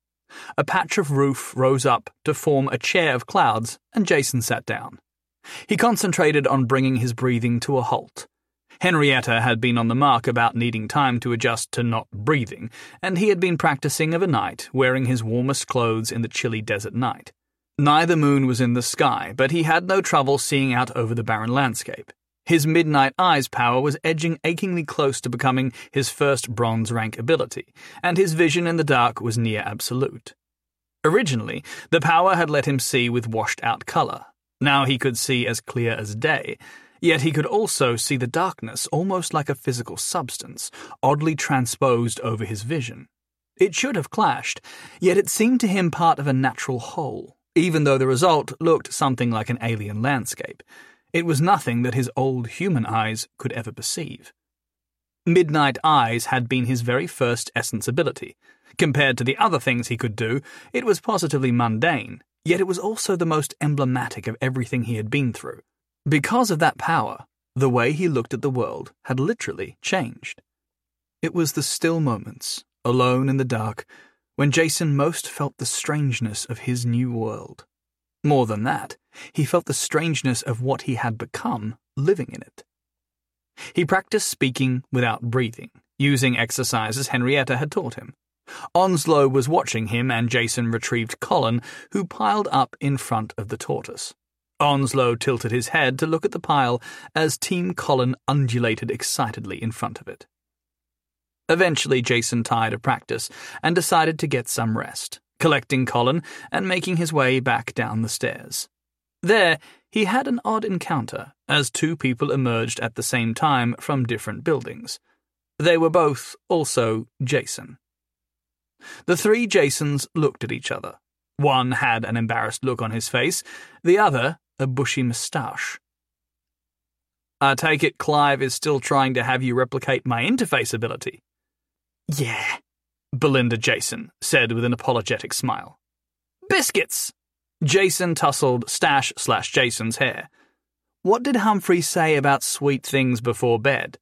A patch of roof rose up to form a chair of clouds, and Jason sat down. He concentrated on bringing his breathing to a halt. Henrietta had been on the mark about needing time to adjust to not breathing, and he had been practicing of a night, wearing his warmest clothes in the chilly desert night. Neither moon was in the sky, but he had no trouble seeing out over the barren landscape. His midnight eyes power was edging achingly close to becoming his first bronze rank ability, and his vision in the dark was near absolute. Originally, the power had let him see with washed-out color. Now he could see as clear as day, yet he could also see the darkness almost like a physical substance, oddly transposed over his vision. It should have clashed, yet it seemed to him part of a natural whole, even though the result looked something like an alien landscape. It was nothing that his old human eyes could ever perceive. Midnight Eyes had been his very first essence ability. Compared to the other things he could do, it was positively mundane, yet it was also the most emblematic of everything he had been through. Because of that power, the way he looked at the world had literally changed. It was the still moments, alone in the dark, when Jason most felt the strangeness of his new world. More than that, he felt the strangeness of what he had become living in it. He practiced speaking without breathing, using exercises Henrietta had taught him. Onslow was watching him, and Jason retrieved Colin, who piled up in front of the tortoise. Onslow tilted his head to look at the pile as Team Colin undulated excitedly in front of it. Eventually, Jason tired of practice and decided to get some rest, collecting Colin and making his way back down the stairs. There, he had an odd encounter as two people emerged at the same time from different buildings. They were both also Jason. The three Jasons looked at each other. One had an embarrassed look on his face, the other a bushy moustache. I take it Clive is still trying to have you replicate my interface ability. Yeah, Belinda Jason said with an apologetic smile. Biscuits! Jason tousled Stash slash Jason's hair. What did Humphrey say about sweet things before bed?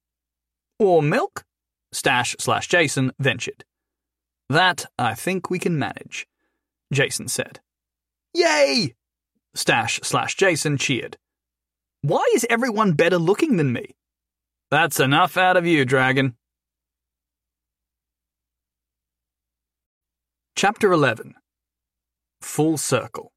Or milk? Stash slash Jason ventured. That I think we can manage, Jason said. Yay! Stash slash Jason cheered. Why is everyone better looking than me? That's enough out of you, Dragon. Chapter eleven. Full Circle.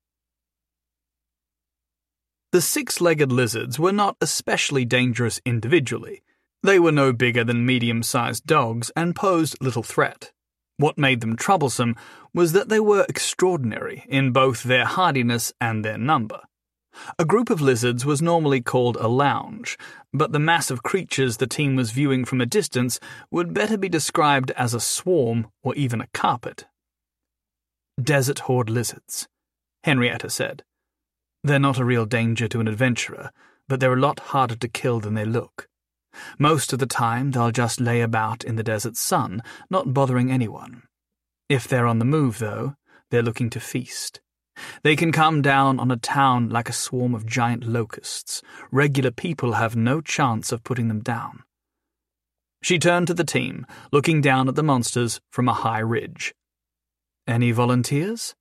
The six-legged lizards were not especially dangerous individually. They were no bigger than medium-sized dogs and posed little threat. What made them troublesome was that they were extraordinary in both their hardiness and their number. A group of lizards was normally called a lounge, but the mass of creatures the team was viewing from a distance would better be described as a swarm or even a carpet. Desert horde lizards, Henrietta said. They're not a real danger to an adventurer, but they're a lot harder to kill than they look. Most of the time they'll just lay about in the desert sun, not bothering anyone. If they're on the move, though, they're looking to feast. They can come down on a town like a swarm of giant locusts. Regular people have no chance of putting them down. She turned to the team, looking down at the monsters from a high ridge. "Any volunteers?"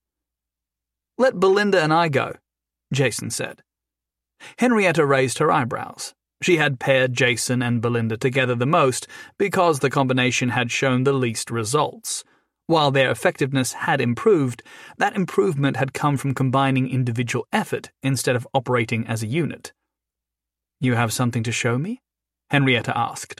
"Let Belinda and I go," Jason said. Henrietta raised her eyebrows. She had paired Jason and Belinda together the most because the combination had shown the least results. While their effectiveness had improved, that improvement had come from combining individual effort instead of operating as a unit. "You have something to show me?" Henrietta asked.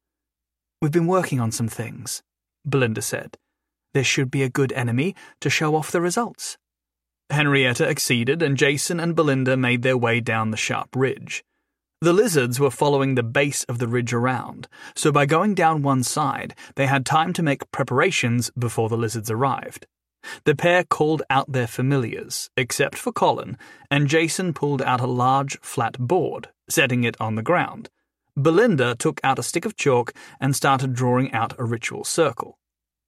"We've been working on some things," Belinda said. "There should be a good enemy to show off the results." Henrietta acceded, and Jason and Belinda made their way down the sharp ridge. The lizards were following the base of the ridge around, so by going down one side, they had time to make preparations before the lizards arrived. The pair called out their familiars, except for Colin, and Jason pulled out a large, flat board, setting it on the ground. Belinda took out a stick of chalk and started drawing out a ritual circle.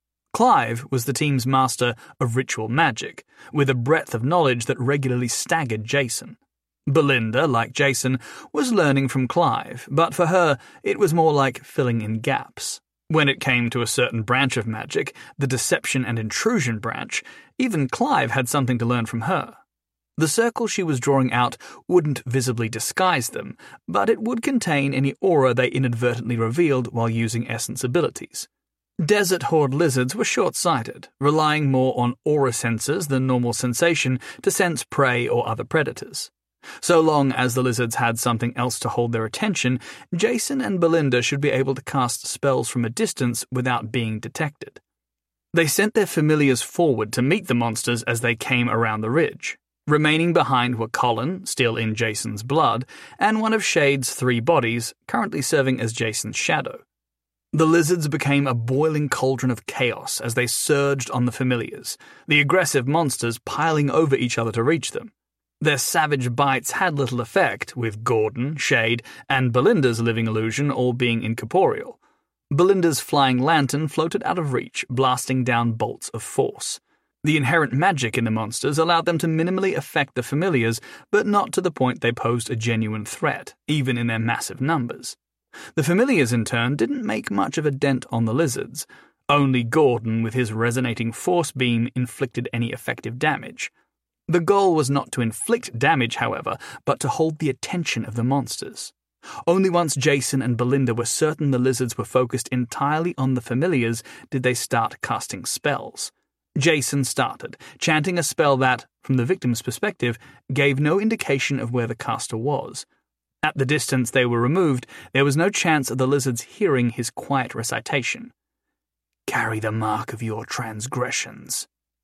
Clive was the team's master of ritual magic, with a breadth of knowledge that regularly staggered Jason. Belinda, like Jason, was learning from Clive, but for her it was more like filling in gaps. When it came to a certain branch of magic, the deception and intrusion branch, even Clive had something to learn from her. The circle she was drawing out wouldn't visibly disguise them, but it would contain any aura they inadvertently revealed while using essence abilities. Desert horde lizards were short-sighted, relying more on aura sensors than normal sensation to sense prey or other predators. So long as the lizards had something else to hold their attention, Jason and Belinda should be able to cast spells from a distance without being detected. They sent their familiars forward to meet the monsters as they came around the ridge. Remaining behind were Colin, still in Jason's blood, and one of Shade's three bodies, currently serving as Jason's shadow. The lizards became a boiling cauldron of chaos as they surged on the familiars, the aggressive monsters piling over each other to reach them. Their savage bites had little effect, with Gordon, Shade, and Belinda's living illusion all being incorporeal. Belinda's flying lantern floated out of reach, blasting down bolts of force. The inherent magic in the monsters allowed them to minimally affect the familiars, but not to the point they posed a genuine threat, even in their massive numbers. The familiars, in turn, didn't make much of a dent on the lizards. Only Gordon, with his resonating force beam, inflicted any effective damage. The goal was not to inflict damage, however, but to hold the attention of the monsters. Only once Jason and Belinda were certain the lizards were focused entirely on the familiars did they start casting spells. Jason started, chanting a spell that, from the victim's perspective, gave no indication of where the caster was. At the distance they were removed, there was no chance of the lizards hearing his quiet recitation. "Carry the mark of your transgressions."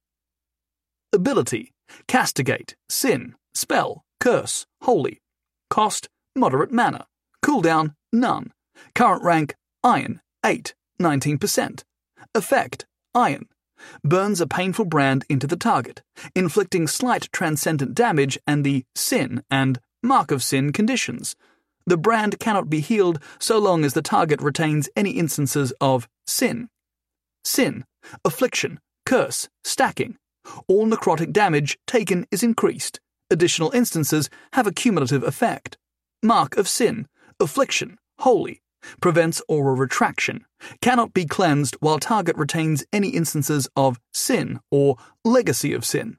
Ability: Castigate, Sin, Spell, Curse, Holy. Cost: Moderate mana. Cooldown: None. Current rank: Iron, eight, nineteen percent. Effect: Iron. Burns a painful brand into the target, inflicting slight transcendent damage and the Sin and Mark of Sin conditions. The brand cannot be healed so long as the target retains any instances of Sin. Sin, Affliction, Curse, Stacking. All necrotic damage taken is increased. Additional instances have a cumulative effect. Mark of Sin, Affliction, Holy. Prevents aura retraction. Cannot be cleansed while target retains any instances of Sin or Legacy of Sin.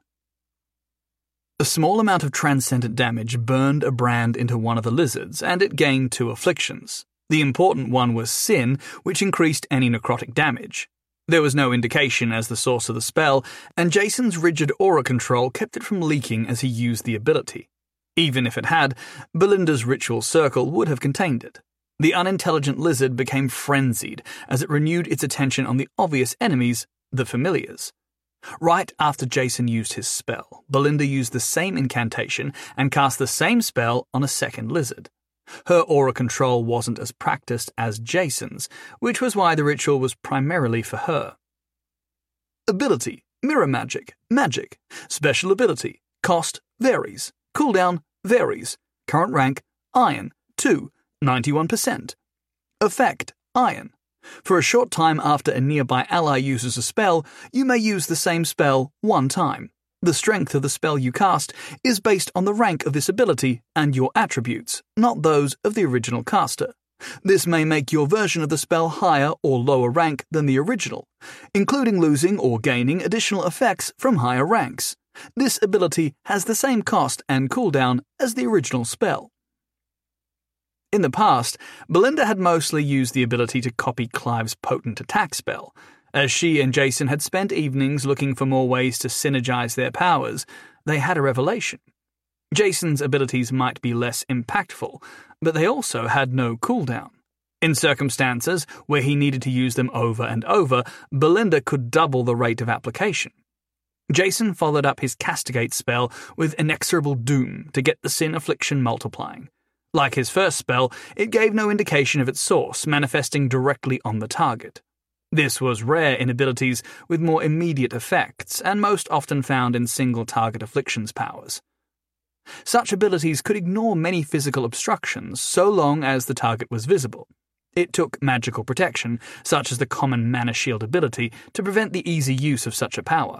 A small amount of transcendent damage burned a brand into one of the lizards, and it gained two afflictions. The important one was Sin, which increased any necrotic damage. There was no indication as the source of the spell, and Jason's rigid aura control kept it from leaking as he used the ability. Even if it had, Belinda's ritual circle would have contained it. The unintelligent lizard became frenzied as it renewed its attention on the obvious enemies, the familiars. Right after Jason used his spell, Belinda used the same incantation and cast the same spell on a second lizard. Her aura control wasn't as practiced as Jason's, which was why the ritual was primarily for her. Ability: Mirror Magic, Magic. Special ability: Cost varies. Cooldown varies. Current rank: Iron, two, ninety-one percent. Effect: Iron. For a short time after a nearby ally uses a spell, you may use the same spell one time. The strength of the spell you cast is based on the rank of this ability and your attributes, not those of the original caster. This may make your version of the spell higher or lower rank than the original, including losing or gaining additional effects from higher ranks. This ability has the same cost and cooldown as the original spell. In the past, Belinda had mostly used the ability to copy Clive's potent attack spell. As she and Jason had spent evenings looking for more ways to synergize their powers, they had a revelation. Jason's abilities might be less impactful, but they also had no cooldown. In circumstances where he needed to use them over and over, Belinda could double the rate of application. Jason followed up his Castigate spell with Inexorable Doom to get the Sin Affliction multiplying. Like his first spell, it gave no indication of its source, manifesting directly on the target. This was rare in abilities with more immediate effects, and most often found in single-target afflictions powers. Such abilities could ignore many physical obstructions so long as the target was visible. It took magical protection, such as the common Mana Shield ability, to prevent the easy use of such a power.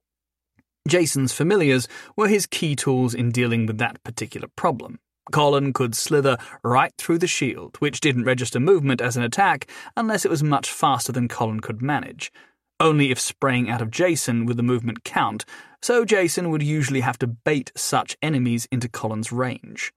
Jason's familiars were his key tools in dealing with that particular problem. Colin could slither right through the shield, which didn't register movement as an attack unless it was much faster than Colin could manage, only if spraying out of Jason with the movement count, so Jason would usually have to bait such enemies into Colin's range.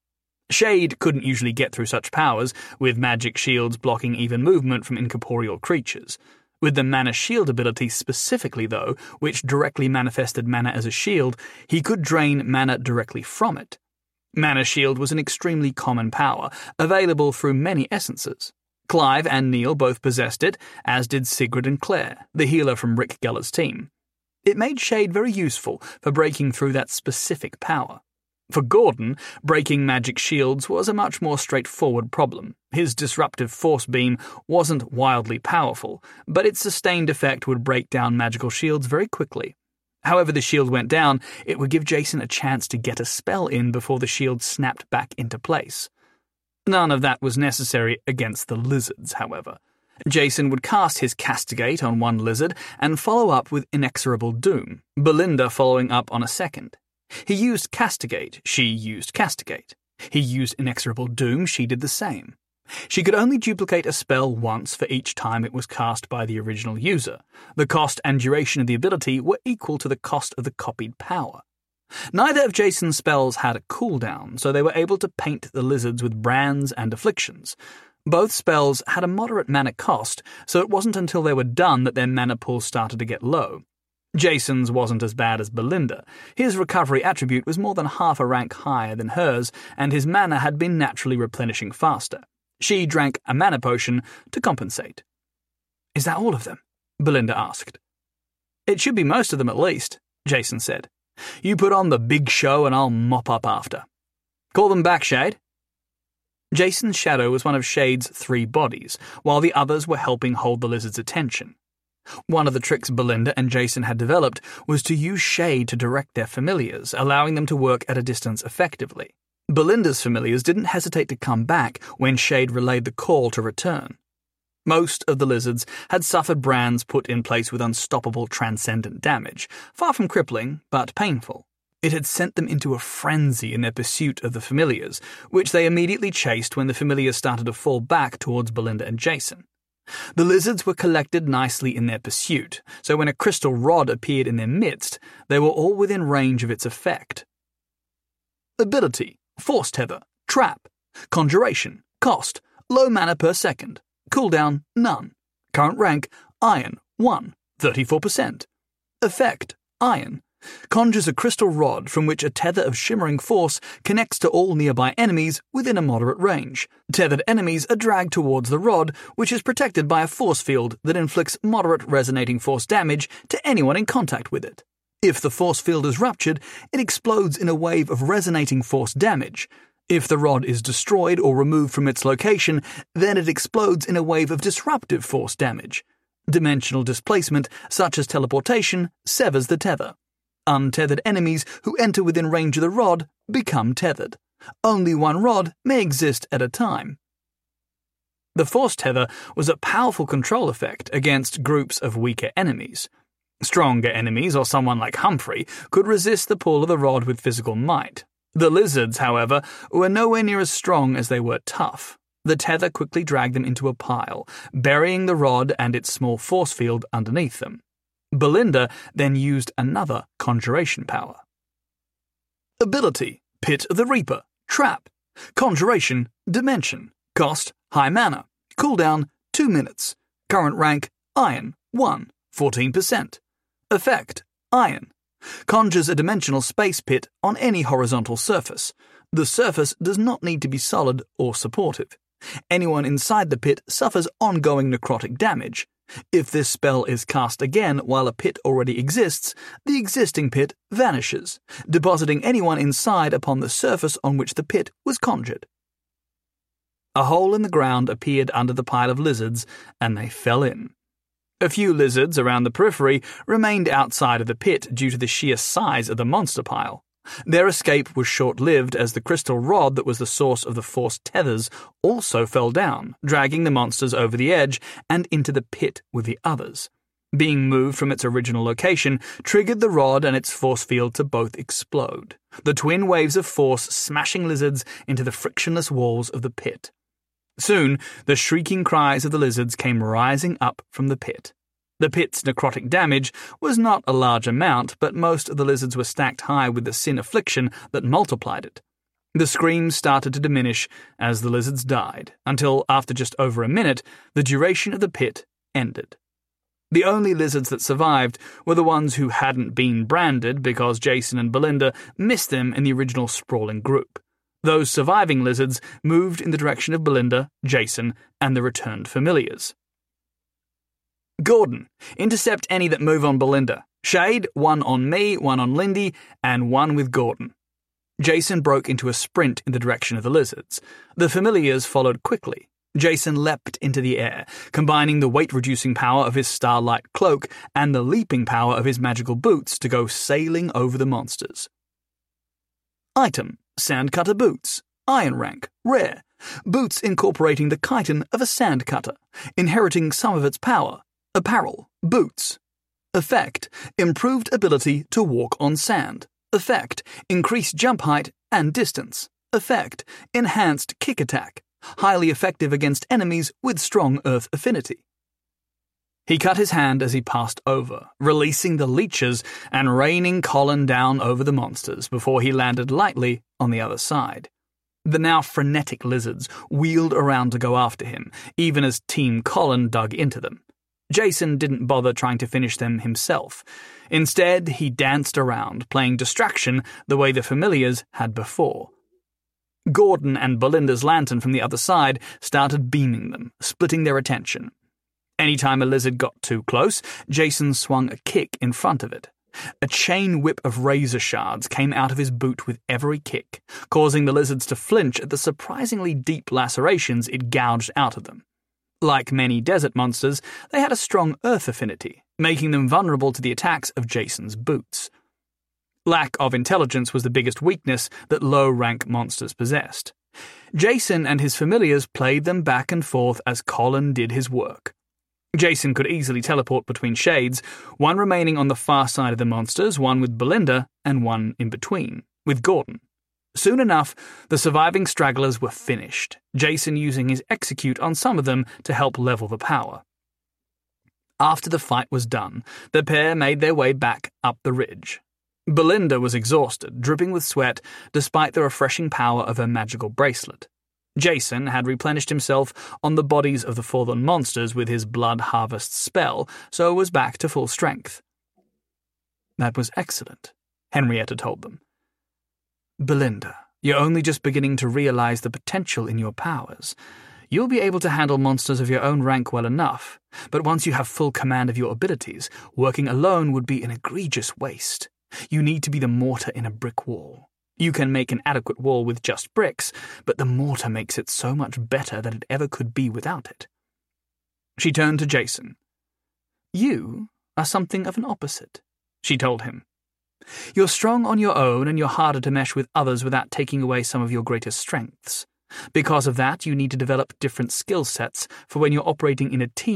Shade couldn't usually get through such powers, with magic shields blocking even movement from incorporeal creatures. With the Mana Shield ability specifically, though, which directly manifested mana as a shield, he could drain mana directly from it. Mana Shield was an extremely common power, available through many essences. Clive and Neil both possessed it, as did Sigrid and Claire, the healer from Rick Geller's team. It made Shade very useful for breaking through that specific power. For Gordon, breaking magic shields was a much more straightforward problem. His disruptive force beam wasn't wildly powerful, but its sustained effect would break down magical shields very quickly. However the shield went down, it would give Jason a chance to get a spell in before the shield snapped back into place. None of that was necessary against the lizards, however. Jason would cast his Castigate on one lizard and follow up with Inexorable Doom, Belinda following up on a second. He used Castigate, she used Castigate. He used Inexorable Doom, she did the same. She could only duplicate a spell once for each time it was cast by the original user. The cost and duration of the ability were equal to the cost of the copied power. Neither of Jason's spells had a cooldown, so they were able to paint the lizards with brands and afflictions. Both spells had a moderate mana cost, so it wasn't until they were done that their mana pool started to get low. Jason's wasn't as bad as Belinda. His recovery attribute was more than half a rank higher than hers, and his mana had been naturally replenishing faster. She drank a mana potion to compensate. "Is that all of them?" Belinda asked. "It should be most of them at least," Jason said. "You put on the big show and I'll mop up after. Call them back, Shade." Jason's shadow was one of Shade's three bodies, while the others were helping hold the lizard's attention. One of the tricks Belinda and Jason had developed was to use Shade to direct their familiars, allowing them to work at a distance effectively. Belinda's familiars didn't hesitate to come back when Shade relayed the call to return. Most of the lizards had suffered brands put in place with unstoppable transcendent damage, far from crippling, but painful. It had sent them into a frenzy in their pursuit of the familiars, which they immediately chased when the familiars started to fall back towards Belinda and Jason. The lizards were collected nicely in their pursuit, so when a crystal rod appeared in their midst, they were all within range of its effect. Ability: Force Tether, Trap, Conjuration, Cost, Low mana per second, Cooldown, None, Current rank, Iron, one, thirty-four percent. Effect, Iron. Conjures a crystal rod from which a tether of shimmering force connects to all nearby enemies within a moderate range. Tethered enemies are dragged towards the rod, which is protected by a force field that inflicts moderate resonating force damage to anyone in contact with it. If the force field is ruptured, it explodes in a wave of resonating force damage. If the rod is destroyed or removed from its location, then it explodes in a wave of disruptive force damage. Dimensional displacement, such as teleportation, severs the tether. Untethered enemies who enter within range of the rod become tethered. Only one rod may exist at a time. The force tether was a powerful control effect against groups of weaker enemies. Stronger enemies, or someone like Humphrey, could resist the pull of the rod with physical might. The lizards, however, were nowhere near as strong as they were tough. The tether quickly dragged them into a pile, burying the rod and its small force field underneath them. Belinda then used another conjuration power. Ability: Pit of the Reaper. Trap. Conjuration: Dimension. Cost: High Mana. Cooldown: two minutes. Current rank: Iron. one. fourteen percent. Effect: Iron. Conjures a dimensional space pit on any horizontal surface. The surface does not need to be solid or supportive. Anyone inside the pit suffers ongoing necrotic damage. If this spell is cast again while a pit already exists, the existing pit vanishes, depositing anyone inside upon the surface on which the pit was conjured. A hole in the ground appeared under the pile of lizards, and they fell in. A few lizards around the periphery remained outside of the pit due to the sheer size of the monster pile. Their escape was short-lived as the crystal rod that was the source of the forced tethers also fell down, dragging the monsters over the edge and into the pit with the others. Being moved from its original location triggered the rod and its force field to both explode, the twin waves of force smashing lizards into the frictionless walls of the pit. Soon, the shrieking cries of the lizards came rising up from the pit. The pit's necrotic damage was not a large amount, but most of the lizards were stacked high with the sin affliction that multiplied it. The screams started to diminish as the lizards died, until after just over a minute, the duration of the pit ended. The only lizards that survived were the ones who hadn't been branded because Jason and Belinda missed them in the original sprawling group. Those surviving lizards moved in the direction of Belinda, Jason, and the returned familiars. Gordon, intercept any that move on Belinda. Shade, one on me, one on Lindy, and one with Gordon. Jason broke into a sprint in the direction of the lizards. The familiars followed quickly. Jason leapt into the air, combining the weight-reducing power of his starlight cloak and the leaping power of his magical boots to go sailing over the monsters. Item: Sandcutter Boots. Iron rank. Rare. Boots incorporating the chitin of a sandcutter, inheriting some of its power. Apparel: Boots. Effect: Improved ability to walk on sand. Effect: Increased jump height and distance. Effect: Enhanced kick attack. Highly effective against enemies with strong earth affinity. He cut his hand as he passed over, releasing the leeches and raining Colin down over the monsters before he landed lightly on the other side. The now frenetic lizards wheeled around to go after him, even as Team Colin dug into them. Jason didn't bother trying to finish them himself. Instead, he danced around, playing distraction the way the familiars had before. Gordon and Belinda's lantern from the other side started beaming them, splitting their attention. Anytime a lizard got too close, Jason swung a kick in front of it. A chain whip of razor shards came out of his boot with every kick, causing the lizards to flinch at the surprisingly deep lacerations it gouged out of them. Like many desert monsters, they had a strong earth affinity, making them vulnerable to the attacks of Jason's boots. Lack of intelligence was the biggest weakness that low-rank monsters possessed. Jason and his familiars played them back and forth as Colin did his work. Jason could easily teleport between shades, one remaining on the far side of the monsters, one with Belinda, and one in between, with Gordon. Soon enough, the surviving stragglers were finished, Jason using his execute on some of them to help level the power. After the fight was done, the pair made their way back up the ridge. Belinda was exhausted, dripping with sweat, despite the refreshing power of her magical bracelet. Jason had replenished himself on the bodies of the fallen monsters with his blood harvest spell, so was back to full strength. That was excellent, Henrietta told them. Belinda, you're only just beginning to realize the potential in your powers. You'll be able to handle monsters of your own rank well enough, but once you have full command of your abilities, working alone would be an egregious waste. You need to be the mortar in a brick wall. You can make an adequate wall with just bricks, but the mortar makes it so much better than it ever could be without it. She turned to Jason. You are something of an opposite, she told him. You're strong on your own and you're harder to mesh with others without taking away some of your greatest strengths. Because of that, you need to develop different skill sets for when you're operating in a team